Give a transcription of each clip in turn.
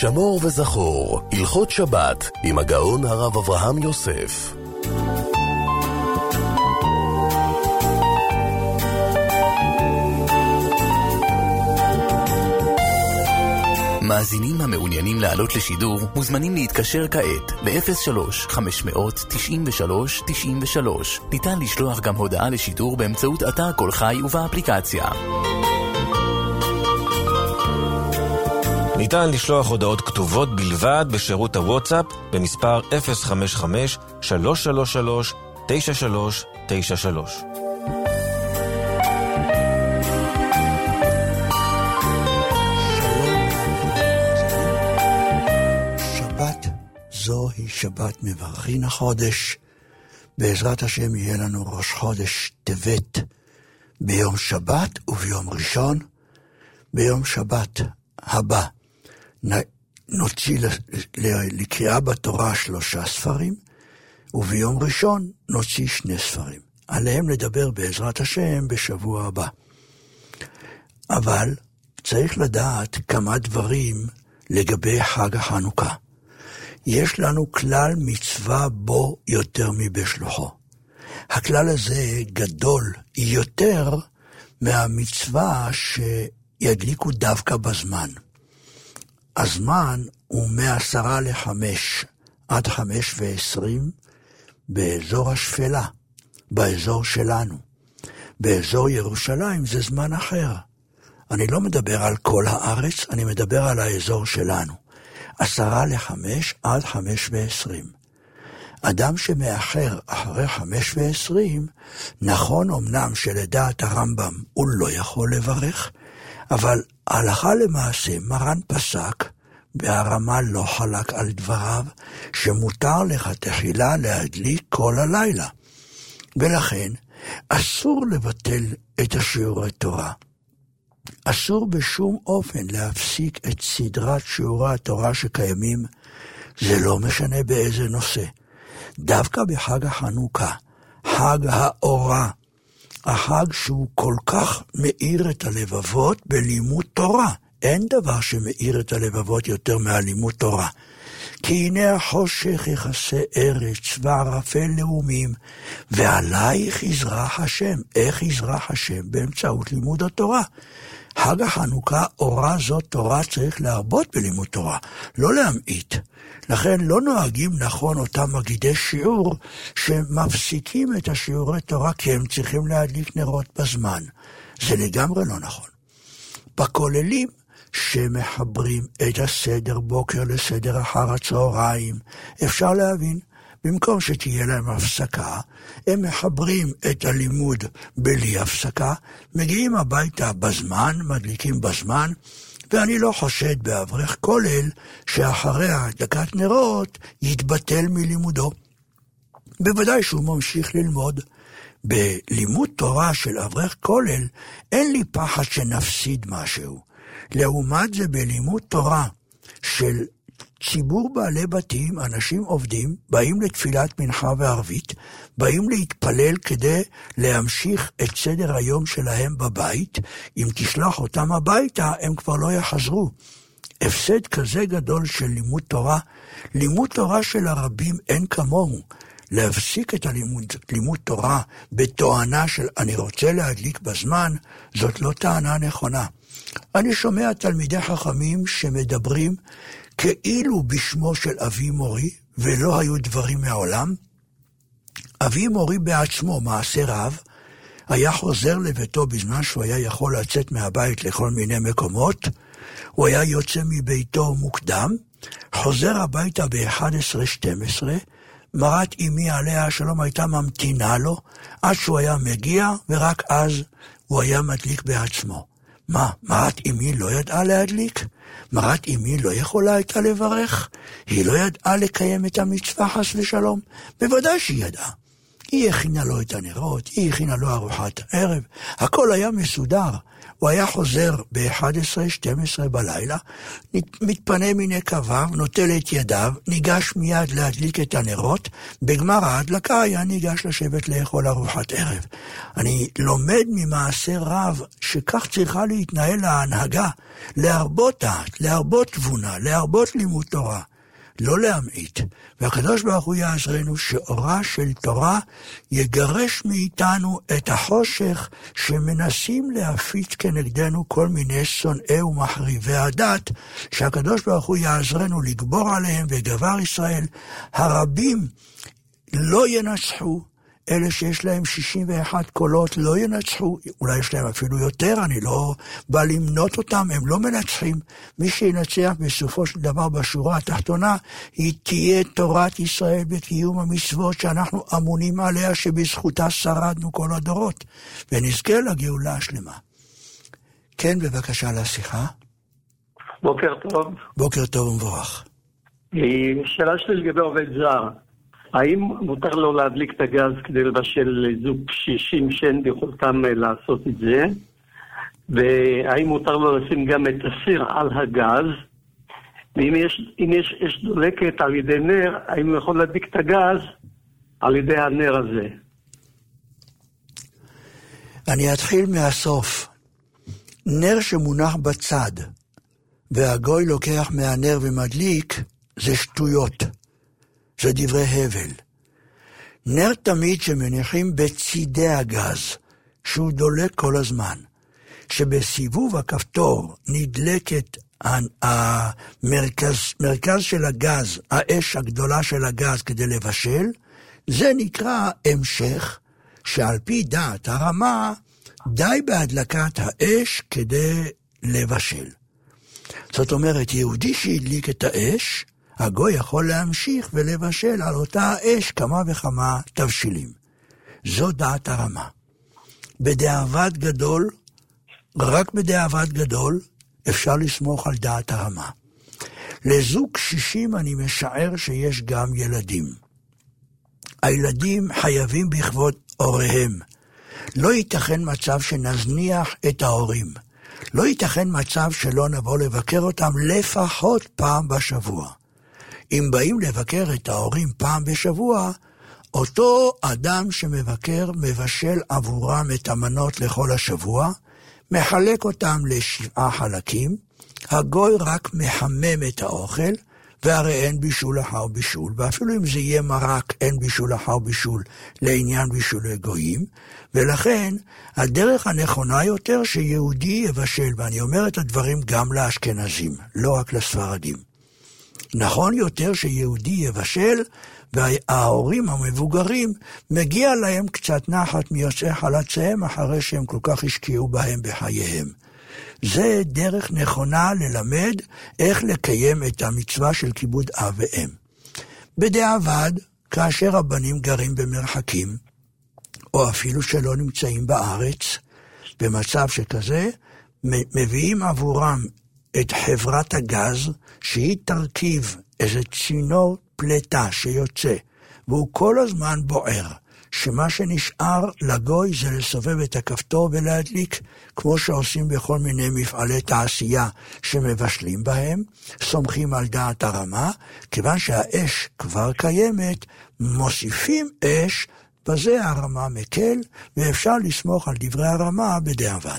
שמור וזכור, הלכות שבת, עם הגאון הרב אברהם יוסף. מאזינים המעוניינים לעלות לשידור מוזמנים להתקשר כעת ב-03-593-93-93. ניתן לשלוח גם הודעה לשידור באמצעות אתר קול חי ובאפליקציה. ניתן לשלוח הודעות כתובות בלבד בשירות הוואטסאפ במספר 055-333-9393. זוהי שבת מברכין החודש. בעזרת השם יהיה לנו ראש חודש טבת ביום שבת וביום ראשון. ביום שבת הבא נוציא לקריאה בתורה 3 ספרים, וביום ראשון נוציא 2 ספרים. עליהם נדבר בעזרת השם בשבוע הבא. אבל צריך לדעת כמה דברים לגבי חג החנוכה. יש לנו כלל מצווה בו יותר מבשלוחו. הכלל הזה גדול יותר מהמצווה שידליקו דווקא בזמן. הזמן הוא 4:50 עד 5:20 באזור השפלה, באזור שלנו. באזור ירושלים זה זמן אחר. אני לא מדבר על כל הארץ, אני מדבר על האזור שלנו. 4:50 עד 5:20. אדם שמאחר אחרי 5:20, נכון אמנם שלדעת הרמב"ם הוא לא יכול לברך, אבל הלכה למעשה מרן פסק, והרמ"א לא חלק על דבריו, שמותר לך תחילה להדליק כל הלילה. ולכן אסור לבטל את השיעורי תורה. אסור בשום אופן להפסיק את סדרת שיעורי התורה שקיימים, זה לא משנה באיזה נושא. דווקא בחג החנוכה, חג האורה, החג שהוא כל כך מאיר את הלבבות בלימוד תורה. אין דבר שמאיר את הלבבות יותר מהלימוד תורה. כי הנה החושך יכסה ארץ וערפל לאומים, ועלייך יזרח השם. איך יזרח השם? באמצעות לימוד התורה. חג החנוכה, אורה זאת תורה, צריך להרבות בלימוד תורה, לא להמעיט. לכן לא נוהגים נכון אותם מגידי שיעור שמפסיקים את השיעורי תורה כי הם צריכים להדליק נרות בזמן. זה לגמרי לא נכון. בכוללים שמחברים את הסדר בוקר לסדר אחר הצהריים, אפשר להבין, במקום שתהיה להם הפסקה, הם מחברים את הלימוד בלי הפסקה, מגיעים הביתה בזמן, מדליקים בזמן, ואני לא חושד באברך כולל שאחרי הדלקת נרות יתבטל מלימודו. בוודאי שהוא ממשיך ללמוד. בלימוד תורה של אברך כולל אין לי פחד שנפסיד משהו. לעומת זה בלימוד תורה של ציבור בעלי בתים, אנשים עובדים, באים לתפילת מנחה וערבית, באים להתפלל כדי להמשיך את סדר היום שלהם בבית. אם תשלח אותם הביתה, הם כבר לא יחזרו. הפסד כזה גדול של לימוד תורה, לימוד תורה של הרבים אין כמוהו. להפסיק את לימוד תורה בתואנה של אני רוצה להדליק בזמן, זאת לא טענה נכונה. אני שומע תלמידי חכמים שמדברים כאילו בשמו של אבי מורי, ולא היו דברים מעולם. אבי מורי בעצמו, מעשה רב, היה חוזר לביתו בזמן שהוא היה יכול לצאת מהבית לכל מיני מקומות, הוא היה יוצא מביתו מוקדם, חוזר הביתה ב-11:12, מרת אמי עליה השלום הייתה ממתינה לו, עד שהוא היה מגיע, ורק אז הוא היה מדליק בעצמו. מה, מרת אמי לא ידעה להדליק? מרת אמי לא יכולה הייתה לברך? היא לא ידעה לקיים את המצווה חס ושלום? בוודאי שהיא ידעה. היא הכינה לו את הנרות, היא הכינה לו ארוחת ערב, הכל היה מסודר. הוא היה חוזר ב-11-12 בלילה, מתפנה מיני קוויו, נוטל את ידיו, ניגש מיד להדליק את הנרות, בגמר ההדלקה היה ניגש לשבת לאכול ארוחת ערב. אני לומד ממעשה רב שכך צריכה להתנהל ההנהגה, להרבות דעת, להרבות תבונה, להרבות לימוד תורה. לא להמעיט, והקדוש ברוך הוא יעזרנו שאורה של תורה יגרש מאיתנו את החושך שמנסים להפיץ כנגדנו כל מיני שונאי ומחריבי הדת, שהקדוש ברוך הוא יעזרנו לגבור עליהם, וגבר ישראל הרבים לא ינצחו, אלה שיש להם 61 קולות לא ינצחו, אולי יש להם אפילו יותר, אני לא בא למנות אותם, הם לא מנצחים. מי שינצח בסופו של דבר בשורה התחתונה, היא תהיה תורת ישראל בקיום המצוות שאנחנו אמונים עליה, שבזכותה שרדנו כל הדורות, ונזכה לגאולה השלמה. כן, בבקשה לשיחה. בוקר טוב. בוקר טוב ומבורך. שאלה שלי לגבי עובד זר. האם מותר לו להדליק את הגז כדי לבשל זוג קשישים שאין ביכולתם לעשות את זה? והאם מותר לו לשים גם את הסיר על הגז? ואם יש אש דולקת על ידי נר, האם הוא יכול להדליק את הגז על ידי הנר הזה? אני אתחיל מהסוף. נר שמונח בצד והגוי לוקח מהנר ומדליק, זה שטויות. זה דברי הבל. נר תמיד שמניחים בצידי הגז, שהוא דולק כל הזמן, שבסיבוב הכפתור נדלקת המרכז של הגז, האש הגדולה של הגז כדי לבשל, זה נקרא המשך, שעל פי דעת הרמה, די בהדלקת האש כדי לבשל. זאת אומרת, יהודי שהדליק את האש, הגוי יכול להמשיך ולבשל על אותה האש כמה וכמה תבשילים. זו דעת הרמה. בדיעבד גדול, רק בדיעבד גדול, אפשר לסמוך על דעת הרמה. לזוג קשישים אני משער שיש גם ילדים. הילדים חייבים בכבוד הוריהם. לא ייתכן מצב שנזניח את ההורים. לא ייתכן מצב שלא נבוא לבקר אותם לפחות פעם בשבוע. אם באים לבקר את ההורים פעם בשבוע, אותו אדם שמבקר מבשל עבורם את המנות לכל השבוע, מחלק אותם ל7 חלקים, הגוי רק מחמם את האוכל, והרי אין בישול אחר בישול, ואפילו אם זה יהיה מרק, אין בישול אחר בישול לעניין בישולי גויים, ולכן הדרך הנכונה יותר שיהודי יבשל, ואני אומר את הדברים גם לאשכנזים, לא רק לספרדים. נכון יותר שיהודי יבשל, וההורים המבוגרים מגיע להם קצת נחת מיוצאי חלציהם אחרי שהם כל כך השקיעו בהם בחייהם. זה דרך נכונה ללמד איך לקיים את המצווה של כיבוד אב ואם. בדיעבד, כאשר הבנים גרים במרחקים, או אפילו שלא נמצאים בארץ, במצב שכזה, מביאים עבורם את חברת הגז, שהיא תרכיב איזה צינור פלטה שיוצא, והוא כל הזמן בוער, שמה שנשאר לגוי זה לסובב את הכפתור ולהדליק, כמו שעושים בכל מיני מפעלי תעשייה שמבשלים בהם, סומכים על דעת הרמה, כיוון שהאש כבר קיימת, מוסיפים אש, בזה הרמה מקל, ואפשר לסמוך על דברי הרמה בדיעבד.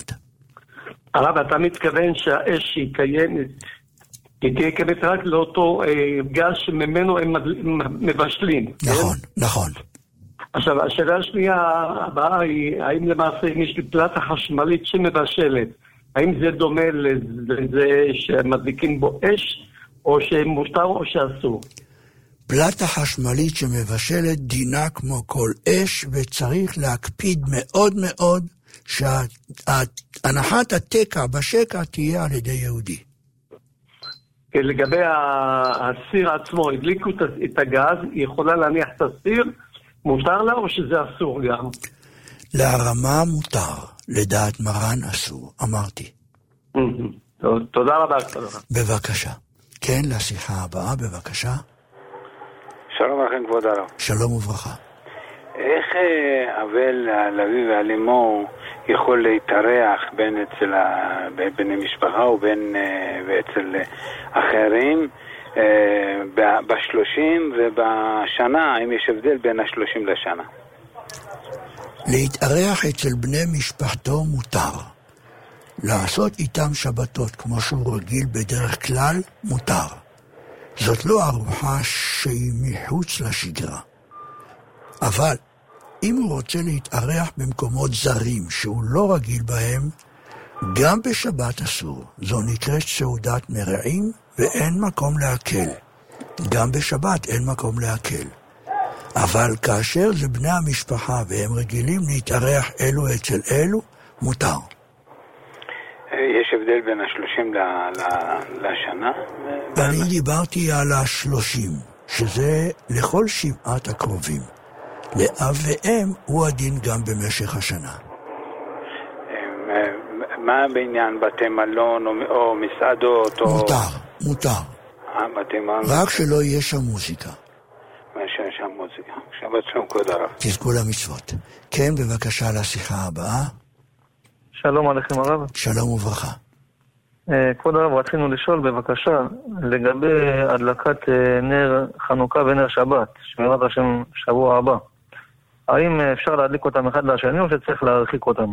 הרב, אתה מתכוון שהאש היא קיימת, היא תהיה קיימת רק לאותו גז שממנו הם מבשלים. נכון, כן? נכון. עכשיו, השאלה השנייה הבאה היא, האם למעשה אם יש לי פלטה חשמלית שמבשלת, האם זה דומה לזה שמדליקים בו אש, או שמותר או שאסור? פלטה חשמלית שמבשלת דינה כמו כל אש, וצריך להקפיד מאוד מאוד שהנחת התקע בשקע תהיה על ידי יהודי. לגבי הסיר עצמו, הדליקו את הגז, היא יכולה להניח את הסיר, מותר לה או שזה אסור גם? להרמה מותר, לדעת מרן אסור, אמרתי. תודה רבה. בבקשה. כן, לשיחה הבאה, בבקשה. שלום לכם כבוד הרב. שלום וברכה. איך אבל, לאבי ואלימור יכול להתארח בין אצל בני משפחה ובין ואצל אחרים ב-30 ובשנה, האם יש הבדל בין ה-30 לשנה? להתארח אצל בני משפחתו מותר. לעשות איתם שבתות כמו שהוא רגיל בדרך כלל מותר. זאת לא ארוחה שהיא מחוץ לשגרה. אבל אם הוא רוצה להתארח במקומות זרים שהוא לא רגיל בהם, גם בשבת אסור. זו נקראת סעודת מרעים ואין מקום להקל. גם בשבת אין מקום להקל. אבל כאשר זה בני המשפחה והם רגילים להתארח אלו אצל אלו, מותר. יש הבדל בין ה-30 לשנה? ואני דיברתי על ה-30, שזה לכל שבעת הקרובים. לאב ואם הוא הדין גם במשך השנה. מה בעניין בתי מלון או מסעדות? מותר. בתי מלון? רק שלא יהיה שם מוזיקה. מה שיש שם מוזיקה. שבת שלום, כבוד הרב. תזכו למצוות. כן, בבקשה לשיחה הבאה. שלום עליכם הרב. שלום וברכה. כבוד הרב, רצינו לשאול בבקשה לגבי הדלקת נר חנוכה ונר שבת, שמירת השם שבוע הבא. האם אפשר להדליק אותם אחד לשני או שצריך להרחיק אותם?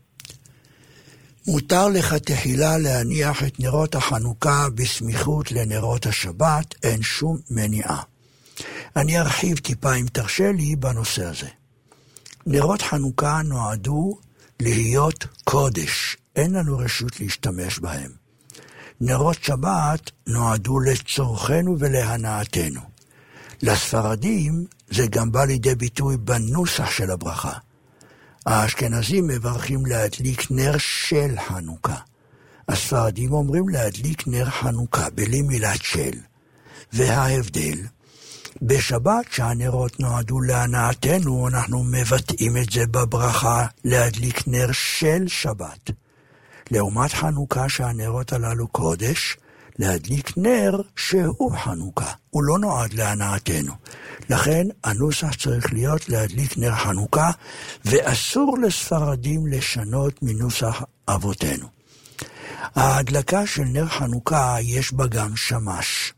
מותר לך תחילה להניח את נרות החנוכה בסמיכות לנרות השבת, אין שום מניעה. אני ארחיב טיפה אם תרשה לי בנושא הזה. נרות חנוכה נועדו להיות קודש, אין לנו רשות להשתמש בהם. נרות שבת נועדו לצורכנו ולהנאתנו. לספרדים זה גם בא לידי ביטוי בנוסח של הברכה. האשכנזים מברכים להדליק נר של חנוכה. הספרדים אומרים להדליק נר חנוכה, בלי מילת של. וההבדל, בשבת שהנרות נועדו להנאתנו, אנחנו מבטאים את זה בברכה להדליק נר של שבת. לעומת חנוכה שהנרות הללו קודש, להדליק נר שהוא חנוכה. הוא לא נועד להנאתנו. לכן הנוסח צריך להיות להדליק נר חנוכה, ואסור לספרדים לשנות מנוסח אבותינו. ההדלקה של נר חנוכה יש בה גם שמש.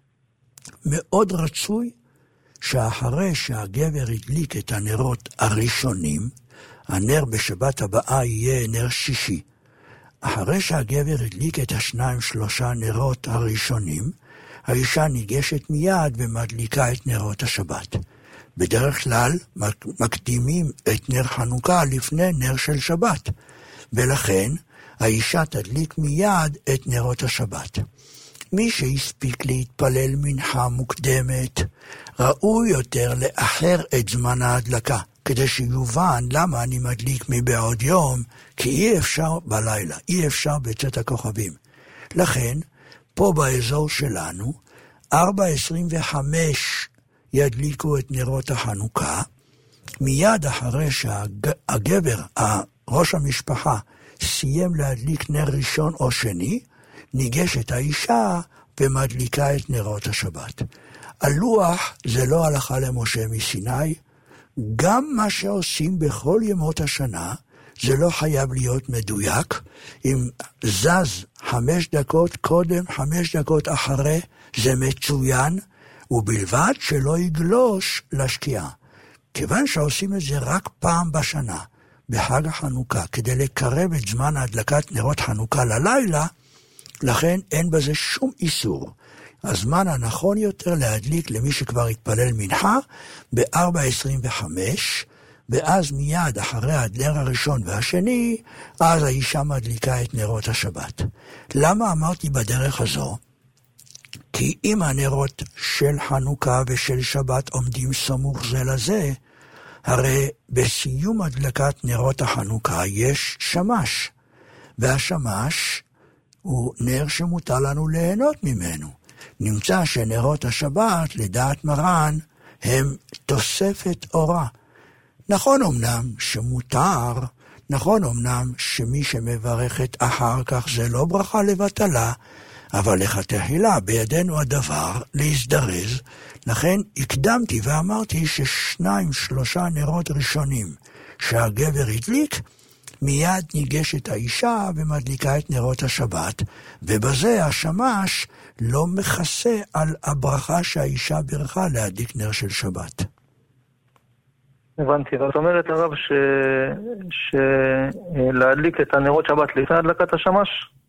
מאוד רצוי שאחרי שהגבר הדליק את הנרות הראשונים, הנר בשבת הבאה יהיה נר שישי. אחרי שהגבר הדליק את 2-3 נרות הראשונים, האישה ניגשת מיד ומדליקה את נרות השבת. בדרך כלל מקדימים את נר חנוכה לפני נר של שבת, ולכן האישה תדליק מיד את נרות השבת. מי שהספיק להתפלל מנחה מוקדמת, ראוי יותר לאחר את זמן ההדלקה, כדי שיובן למה אני מדליק מבעוד יום, כי אי אפשר בלילה, אי אפשר בצאת הכוכבים. לכן, פה באזור שלנו, 4:25 ידליקו את נרות החנוכה, מיד אחרי שהגבר, ראש המשפחה, סיים להדליק נר ראשון או שני, ניגשת האישה ומדליקה את נרות השבת. הלוח זה לא הלכה למשה מסיני, גם מה שעושים בכל ימות השנה, זה לא חייב להיות מדויק. אם זז 5 דקות קודם, 5 דקות אחרי, זה מצוין, ובלבד שלא יגלוש לשקיעה. כיוון שעושים את זה רק פעם בשנה, בחג החנוכה, כדי לקרב את זמן הדלקת נרות חנוכה ללילה, לכן אין בזה שום איסור. הזמן הנכון יותר להדליק למי שכבר התפלל מנחה ב-4:25, ואז מיד אחרי הנר הראשון והשני, אז האישה מדליקה את נרות השבת. למה אמרתי בדרך הזו? כי אם הנרות של חנוכה ושל שבת עומדים סמוך זה לזה, הרי בסיום הדלקת נרות החנוכה יש שמש, והשמש הוא נר שמותר לנו ליהנות ממנו. נמצא שנרות השבת, לדעת מרן, הם תוספת אורה. נכון אמנם שמותר, נכון אמנם שמי שמברכת אחר כך זה לא ברכה לבטלה, אבל לכתחילה בידינו הדבר להזדרז, לכן הקדמתי ואמרתי ש2-3 נרות ראשונים שהגבר הדליק, מיד ניגשת האישה ומדליקה את נרות השבת, ובזה השמש לא מכסה על הברכה שהאישה ברכה להדליק נר של שבת. הבנתי, זאת אומרת הרב שלהדליק את הנרות שבת לפני הדלקת השמש?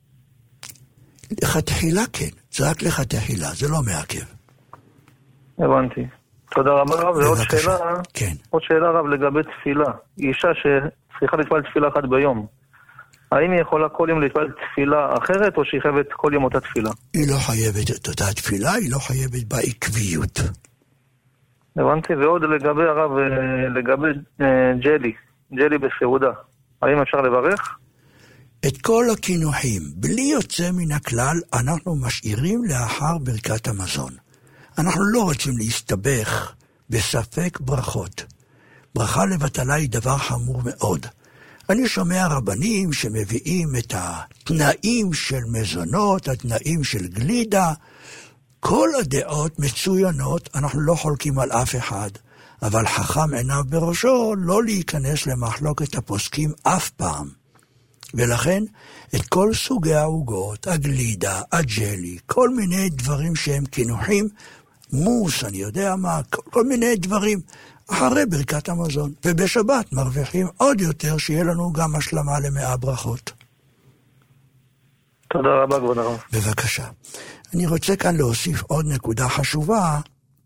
לכתחילה כן, זה רק לכתחילה, זה לא מעכב. הבנתי. תודה רבה רב, ועוד שאלה, כן. עוד שאלה רב לגבי תפילה. אישה שצריכה להתפלל תפילה אחת ביום, האם היא יכולה כל יום להתפלל תפילה אחרת, או שהיא חייבת כל יום אותה תפילה? היא לא חייבת את אותה תפילה, היא לא חייבת בעקביות. הבנתי, ועוד לגבי הרב, לגבי ג'לי בסעודה, האם אפשר לברך? את כל הכינוחים, בלי יוצא מן הכלל, אנחנו משאירים לאחר ברכת המזון. אנחנו לא רוצים להסתבך בספק ברכות. ברכה לבטלה היא דבר חמור מאוד. אני שומע רבנים שמביאים את התנאים של מזונות, התנאים של גלידה, כל הדעות מצוינות, אנחנו לא חולקים על אף אחד, אבל חכם עיניו בראשו לא להיכנס למחלוקת הפוסקים אף פעם. ולכן את כל סוגי העוגות, הגלידה, הג'לי, כל מיני דברים שהם כינוחים, מוס, אני יודע מה, כל מיני דברים, אחרי ברכת המזון. ובשבת מרוויחים עוד יותר שיהיה לנו גם השלמה ל100 ברכות. תודה רבה, כבוד הרב. בבקשה. אני רוצה כאן להוסיף עוד נקודה חשובה.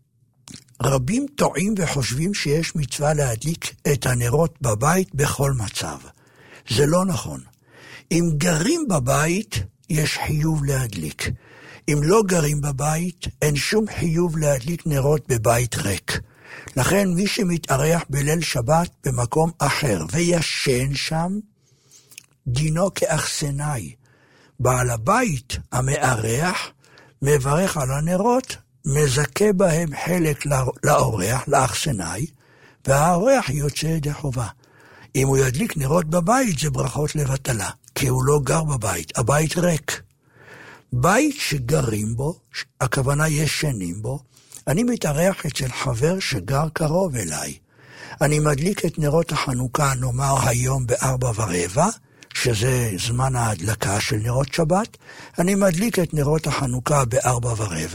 רבים טועים וחושבים שיש מצווה להדליק את הנרות בבית בכל מצב. זה לא נכון. אם גרים בבית, יש חיוב להדליק. אם לא גרים בבית, אין שום חיוב להדליק נרות בבית ריק. לכן מי שמתארח בליל שבת במקום אחר וישן שם, דינו כאכסנאי. בעל הבית המארח מברך על הנרות, מזכה בהם חלק לאורח, לאכסנאי, והאורח יוצא ידי חובה. אם הוא ידליק נרות בבית זה ברכות לבטלה, כי הוא לא גר בבית, הבית ריק. בית שגרים בו, הכוונה ישנים בו, אני מתארח אצל חבר שגר קרוב אליי. אני מדליק את נרות החנוכה, נאמר היום ב16:15, שזה זמן ההדלקה של נרות שבת. אני מדליק את נרות החנוכה ב16:15,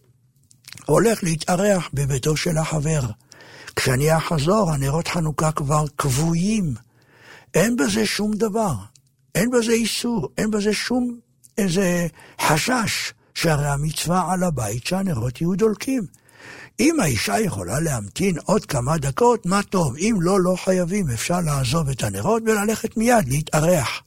הולך להתארח בביתו של החבר. כשאני אחזור, הנרות חנוכה כבר קבועים. אין בזה שום דבר, אין בזה איסור, אין בזה שום איזה חשש, שהרי המצווה על הבית שהנרות יהיו דולקים. אם האישה יכולה להמתין עוד כמה דקות, מה טוב. אם לא, לא חייבים. אפשר לעזוב את הנרות וללכת מיד להתארח.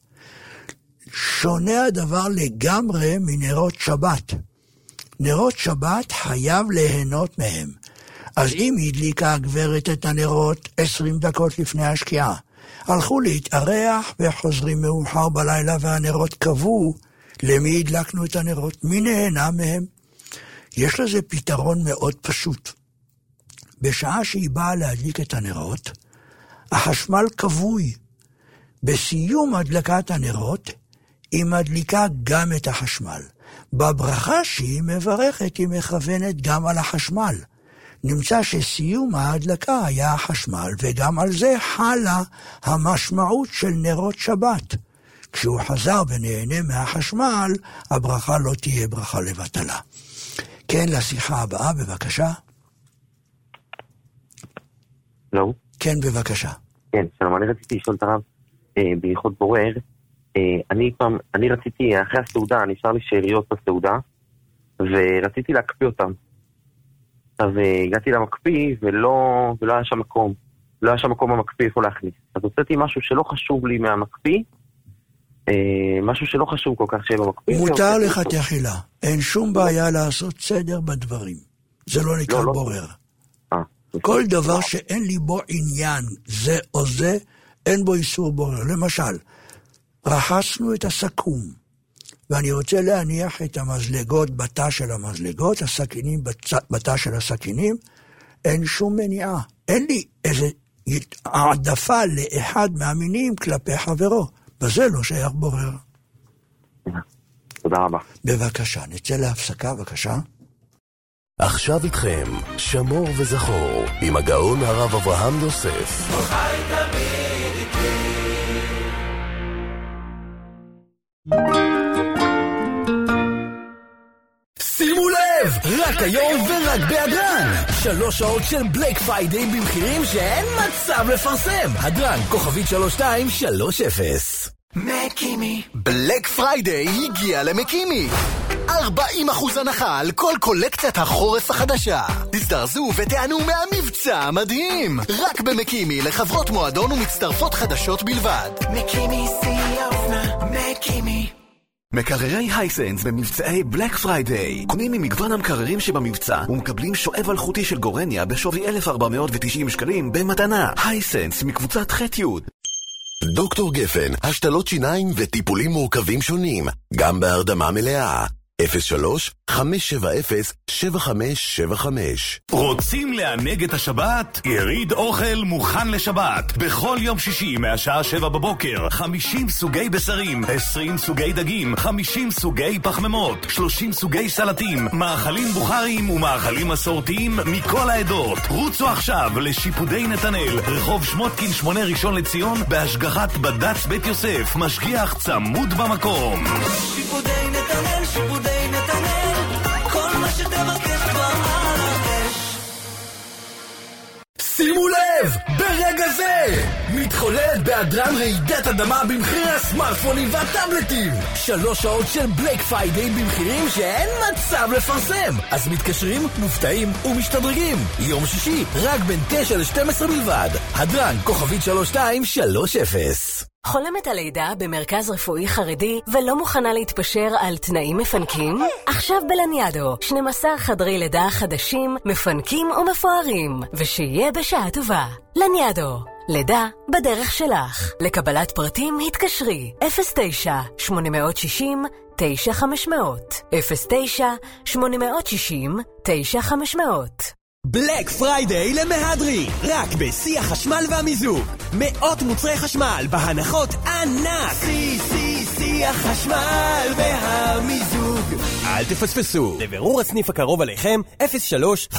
שונה הדבר לגמרי מנרות שבת. נרות שבת חייב ליהנות מהם. אז אם הדליקה הגברת את הנרות 20 דקות לפני השקיעה, הלכו להתארח וחוזרים מאוחר בלילה והנרות קבעו, למי הדלקנו את הנרות? מי נהנה מהם? יש לזה פתרון מאוד פשוט. בשעה שהיא באה להדליק את הנרות, החשמל כבוי. בסיום הדלקת הנרות, היא מדליקה גם את החשמל. בברכה שהיא מברכת, היא מכוונת גם על החשמל. נמצא שסיום ההדלקה היה החשמל, וגם על זה חלה המשמעות של נרות שבת. כשהוא חזר ונהנה מהחשמל, הברכה לא תהיה ברכה לבטלה. כן, לשיחה הבאה, בבקשה. לא. כן, בבקשה. כן, שלום, אני רציתי לשאול את הרב, בייחוד בורר, אני רציתי, אחרי הסעודה, נשאר לי שאריות בסעודה, ורציתי להקפיא אותם. אז הגעתי למקפיא, ולא היה שם מקום. לא היה שם מקום במקפיא איפה להכניס. אז הוצאתי משהו שלא חשוב לי מהמקפיא, משהו שלא חשוב כל כך שיהיה במקפיא. מותר לך תחילה. אין שום בעיה לעשות סדר בדברים. זה לא נקרא בורר. כל דבר שאין לי בו עניין, זה או זה, אין בו איסור בורר. למשל, רחסנו את הסכו"ם, ואני רוצה להניח את המזלגות בתא של המזלגות, הסכינים בתא של הסכינים, אין שום מניעה. אין לי איזו העדפה לאחד מהמינים כלפי חברו. בזה לא שייך בורר. תודה רבה. בבקשה, נצא להפסקה, בבקשה. עכשיו איתכם, שמור וזכור, עם הגאון הרב אברהם יוסף. רק היום ורק בהדרן. 3 שעות של בלק פריידיי במחירים שאין מצב לפרסם. הדרן, כוכבית 3230. מקימי. בלק פריידיי הגיע למקימי. 40% הנחה על כל קולקציית החורף החדשה. תזדרזו ותענו מהמבצע המדהים. רק במקימי לחברות מועדון ומצטרפות חדשות בלבד. מקימי שיא האופנה. מקימי. מקררי הייסנס במבצעי בלק פריידיי. קונים ממגוון המקררים שבמבצע ומקבלים שואב אלחוטי של גורניה בשווי 1,490 שקלים במתנה. הייסנס מקבוצת ח' י'. דוקטור גפן, השתלות שיניים וטיפולים מורכבים שונים, גם בהרדמה מלאה. 03-570-7575. רוצים לענג את השבת? יריד אוכל מוכן לשבת. בכל יום שישי מהשעה 7 בבוקר 50 סוגי בשרים, 20 סוגי דגים, 50 סוגי פחמימות, 30 סוגי סלטים, מאכלים בוכריים ומאכלים מסורתיים מכל העדות. רוצו עכשיו לשיפודי נתנאל, רחוב שמותקין 8 ראשון לציון, בהשגחת בד"ץ בית יוסף, משגיח צמוד במקום. שיפודי נתנאל, שיפודי נתנאל, כל מה שתבקש כבר על הרש. שימו לב, ברגע זה מתחוללת בהדרן רעידת אדמה במחירי הסמארטפונים והטאבלטים. 3 שעות של בלק פריידיי במחירים שאין מצב לפרסם. אז מתקשרים, מופתעים ומשתדרגים. יום שישי רק בין 9 ל-12 בלבד. הדרן, כוכבית 3230. חולמת על לידה במרכז רפואי חרדי ולא מוכנה להתפשר על תנאים מפנקים? עכשיו בלניאדו, 12 חדרי לידה חדשים, מפנקים ומפוארים, ושיהיה בשעה טובה. לניאדו, לידה בדרך שלך. לקבלת פרטים התקשרי 09-860-9500 09-860-9500. בלק פריידיי למהדרי, רק בשיא החשמל והמיזוג. מאות מוצרי חשמל בהנחות ענק. שיא החשמל והמיזוג. אל תפספסו. לבירור הסניף הקרוב עליכם 03-504-5000.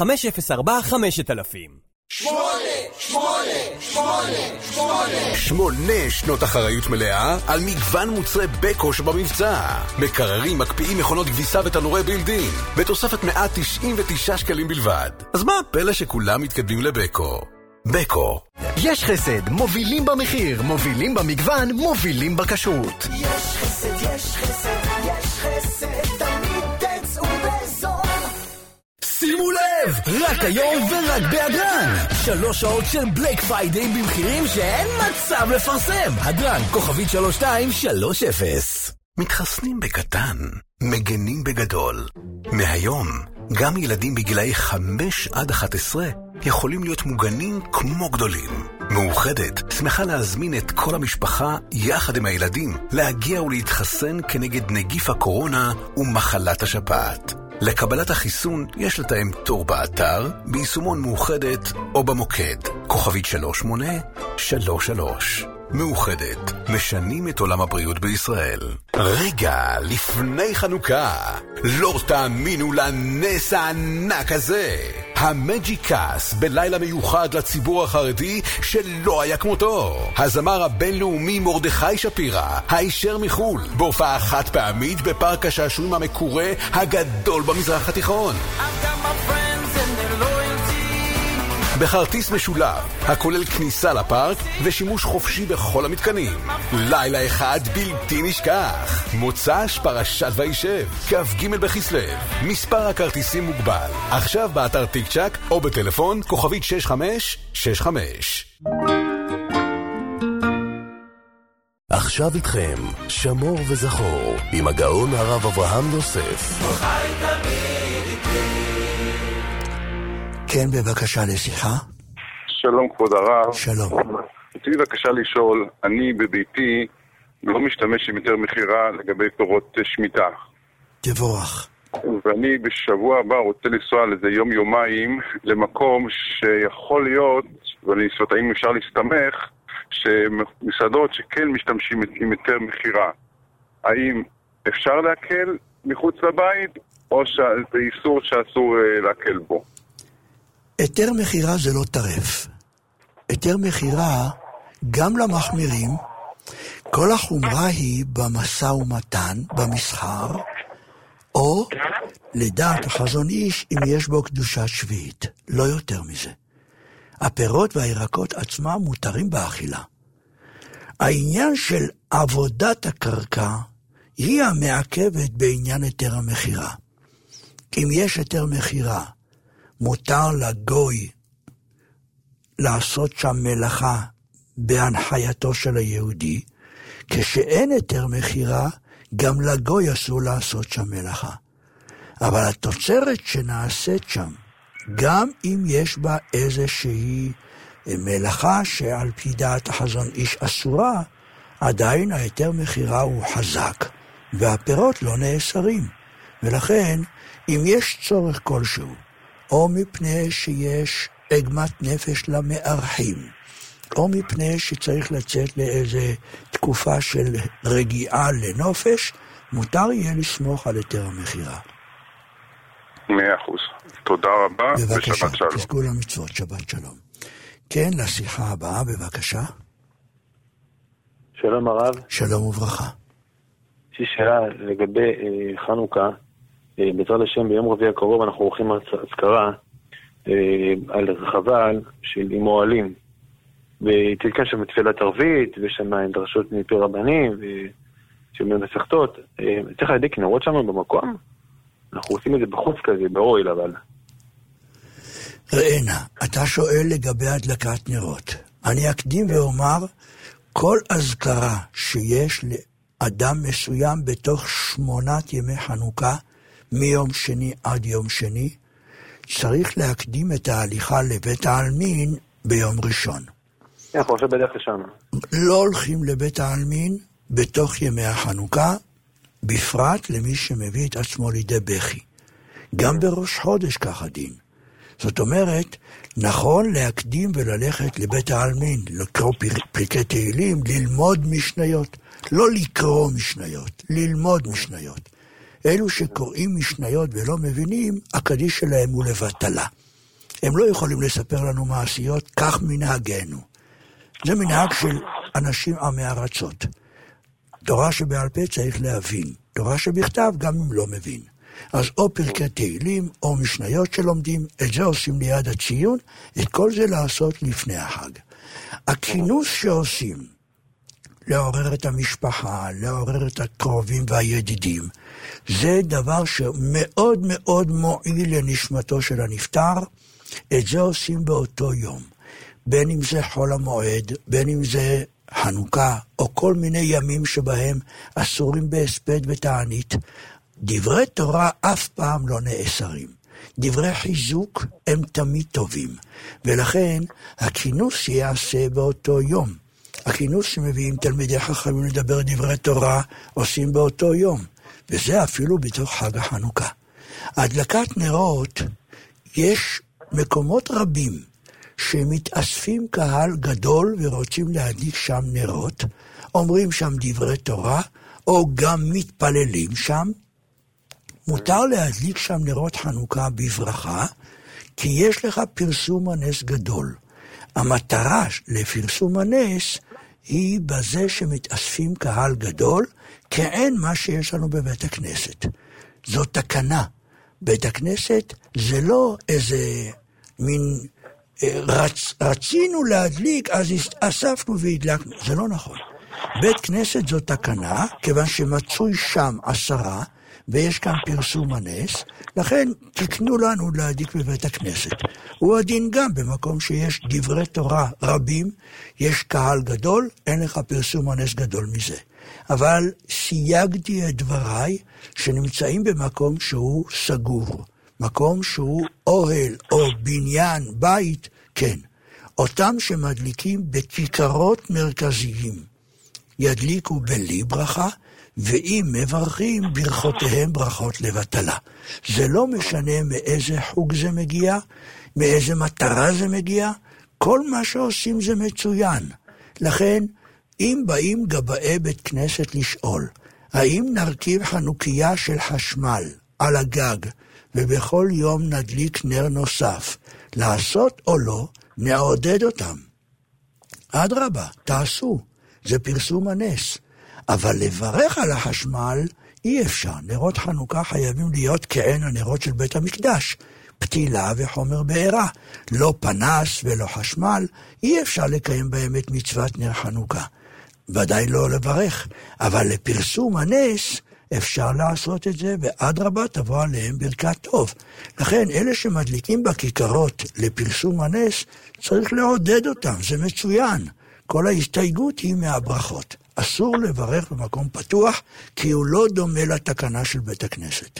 8 שנות אחריות מלאה על מגוון מוצרי בקו שבמבצע. מקררים, מקפיאים, מכונות כביסה ותנורי בילדין בתוספת 199 שקלים בלבד. אז מה הפלא שכולם מתקדמים לבקו? בקו. יש חסד, מובילים במחיר, מובילים במגוון, מובילים בכשרות. יש חסד, יש חסד, יש חסד, תמיד תצאו בזול. שימו לב, רק היום ורק בהדרן. 3 שעות של בלק פריידיי במחירים שאין מצב לפרסם. הדרן, כוכבית 3230. מתחסנים בקטן, מגנים בגדול. מהיום, גם ילדים בגילאי 5 עד 11 יכולים להיות מוגנים כמו גדולים. מאוחדת שמחה להזמין את כל המשפחה יחד עם הילדים להגיע ולהתחסן כנגד נגיף הקורונה ומחלת השפעת. לקבלת החיסון יש לתאם תור באתר, ביישומון מאוחדת או במוקד. כוכבית 3833. מאוחדת, משנים את עולם הבריאות בישראל. רגע לפני חנוכה, לא תאמינו לנס הענק הזה. המג'יקס בלילה מיוחד לציבור החרדי שלא היה כמותו. הזמר הבינלאומי מרדכי שפירא, הישר מחול, בהופעה חד פעמית בפארק השעשועים המקורה הגדול במזרח התיכון. בכרטיס משולב, הכולל כניסה לפארק ושימוש חופשי בכל המתקנים. לילה אחד בלתי נשכח. מוצ"ש פרשת וישב, כ"ג בכסלו. מספר הכרטיסים מוגבל. עכשיו באתר טיק צ'ק או בטלפון כוכבית 6565. עכשיו איתכם, שמור וזכור, עם הגאון הרב אברהם יוסף. כן, בבקשה לשיחה. שלום כבוד הרב. שלום. רציתי בבקשה לשאול, אני בביתי לא משתמש עם יותר מחירה לגבי פירות שמיטה. תבורך. ואני בשבוע הבא רוצה לנסוע לזה יום-יומיים למקום שיכול להיות, ואני אסות האם אפשר להסתמך, שמסעדות שכן משתמשים עם יותר מחירה. האם אפשר להקל מחוץ לבית, או שזה איסור שאסור להקל בו? היתר מחירה זה לא טרף. היתר מחירה, גם למחמירים, כל החומרה היא במשא ומתן, במסחר, או לדעת החזון איש אם יש בו קדושת שביעית, לא יותר מזה. הפירות והירקות עצמם מותרים באכילה. העניין של עבודת הקרקע היא המעכבת בעניין היתר המחירה. אם יש היתר מחירה, מותר לגוי לעשות שם מלאכה בהנחייתו של היהודי, כשאין היתר מחירה, גם לגוי אסור לעשות שם מלאכה. אבל התוצרת שנעשית שם, גם אם יש בה איזושהי מלאכה שעל פי דעת החזון איש אסורה, עדיין היתר מחירה הוא חזק, והפירות לא נאסרים. ולכן, אם יש צורך כלשהו, או מפני שיש עגמת נפש למארחים, או מפני שצריך לצאת לאיזה תקופה של רגיעה לנופש, מותר יהיה לסמוך על היתר המחירה. 100%. תודה רבה, בבקשה, ושבת שלום. תזכו למצוות, שבת שלום. כן, לשיחה הבאה, בבקשה. שלום הרב. שלום וברכה. יש לי שאלה לגבי חנוכה. בעזרת השם ביום רביעי הקרוב אנחנו עורכים אזכרה על רחבל עם אוהלים. ותלכן שם תפילת ערבית, ושם דרשות מפי רבנים, ושם מסכתות. צריך להדליק נרות שם במקום? אנחנו עושים את זה בחוץ כזה, באוהל אבל. ראינה, אתה שואל לגבי הדלקת נרות. אני אקדים ואומר, כל אזכרה שיש לאדם מסוים בתוך 8 ימי חנוכה, מיום שני עד יום שני, צריך להקדים את ההליכה לבית העלמין ביום ראשון. אנחנו עכשיו בדרך לשם. לא הולכים לבית העלמין בתוך ימי החנוכה, בפרט למי שמביא את עצמו לידי בכי. גם בראש חודש כך הדין. זאת אומרת, נכון להקדים וללכת לבית העלמין, לקרוא פרקי תהילים, ללמוד משניות, לא לקרוא משניות, ללמוד משניות. אלו שקוראים משניות ולא מבינים, הקדיש שלהם הוא לבטלה. הם לא יכולים לספר לנו מעשיות, כך מנהגנו. זה מנהג של אנשים עמי ארצות. תורה שבעל פה צריך להבין, תורה שבכתב גם אם לא מבין. אז או פרקי תהילים או משניות שלומדים, את זה עושים ליד הציון, את כל זה לעשות לפני החג. הכינוס שעושים, לעורר את המשפחה, לעורר את הקרובים והידידים, זה דבר שמאוד מאוד מועיל לנשמתו של הנפטר, את זה עושים באותו יום. בין אם זה חול המועד, בין אם זה חנוכה, או כל מיני ימים שבהם אסורים בהספד ותענית, דברי תורה אף פעם לא נאסרים. דברי חיזוק הם תמיד טובים, ולכן הכינוס יעשה באותו יום. הכינוס שמביאים תלמידי חכמים לדבר דברי תורה עושים באותו יום, וזה אפילו בתוך חג החנוכה. הדלקת נרות, יש מקומות רבים שמתאספים קהל גדול ורוצים להדליק שם נרות, אומרים שם דברי תורה, או גם מתפללים שם. מותר להדליק שם נרות חנוכה בברכה, כי יש לך פרסום הנס גדול. המטרה לפרסום הנס היא בזה שמתאספים קהל גדול, כאין מה שיש לנו בבית הכנסת. זו תקנה. בית הכנסת זה לא איזה מין רצינו להדליק, אז אספנו והדלקנו. זה לא נכון. בית כנסת זו תקנה, כיוון שמצוי שם 10, ויש כאן פרסום הנס, לכן תקנו לנו להדליק בבית הכנסת. הוא הדין גם במקום שיש דברי תורה רבים, יש קהל גדול, אין לך פרסום הנס גדול מזה. אבל סייגתי את דבריי שנמצאים במקום שהוא סגור, מקום שהוא אוהל או בניין, בית, כן. אותם שמדליקים בכיכרות מרכזיים, ידליקו בלי ברכה, ואם מברכים ברכותיהם ברכות לבטלה. זה לא משנה מאיזה חוג זה מגיע, מאיזה מטרה זה מגיע, כל מה שעושים זה מצוין. לכן, אם באים גבאי בית כנסת לשאול, האם נרכיב חנוכיה של חשמל על הגג, ובכל יום נדליק נר נוסף, לעשות או לא, נעודד אותם. אדרבה, תעשו, זה פרסום הנס. אבל לברך על החשמל, אי אפשר. נרות חנוכה חייבים להיות כעין הנרות של בית המקדש. פתילה וחומר בעירה. לא פנס ולא חשמל. אי אפשר לקיים בהם את מצוות נר חנוכה. ודאי לא לברך. אבל לפרסום הנס אפשר לעשות את זה, ואדרבה תבוא עליהם ברכת טוב. לכן אלה שמדליקים בכיכרות לפרסום הנס, צריך לעודד אותם, זה מצוין. כל ההסתייגות היא מהברכות. אסור לברך במקום פתוח, כי הוא לא דומה לתקנה של בית הכנסת.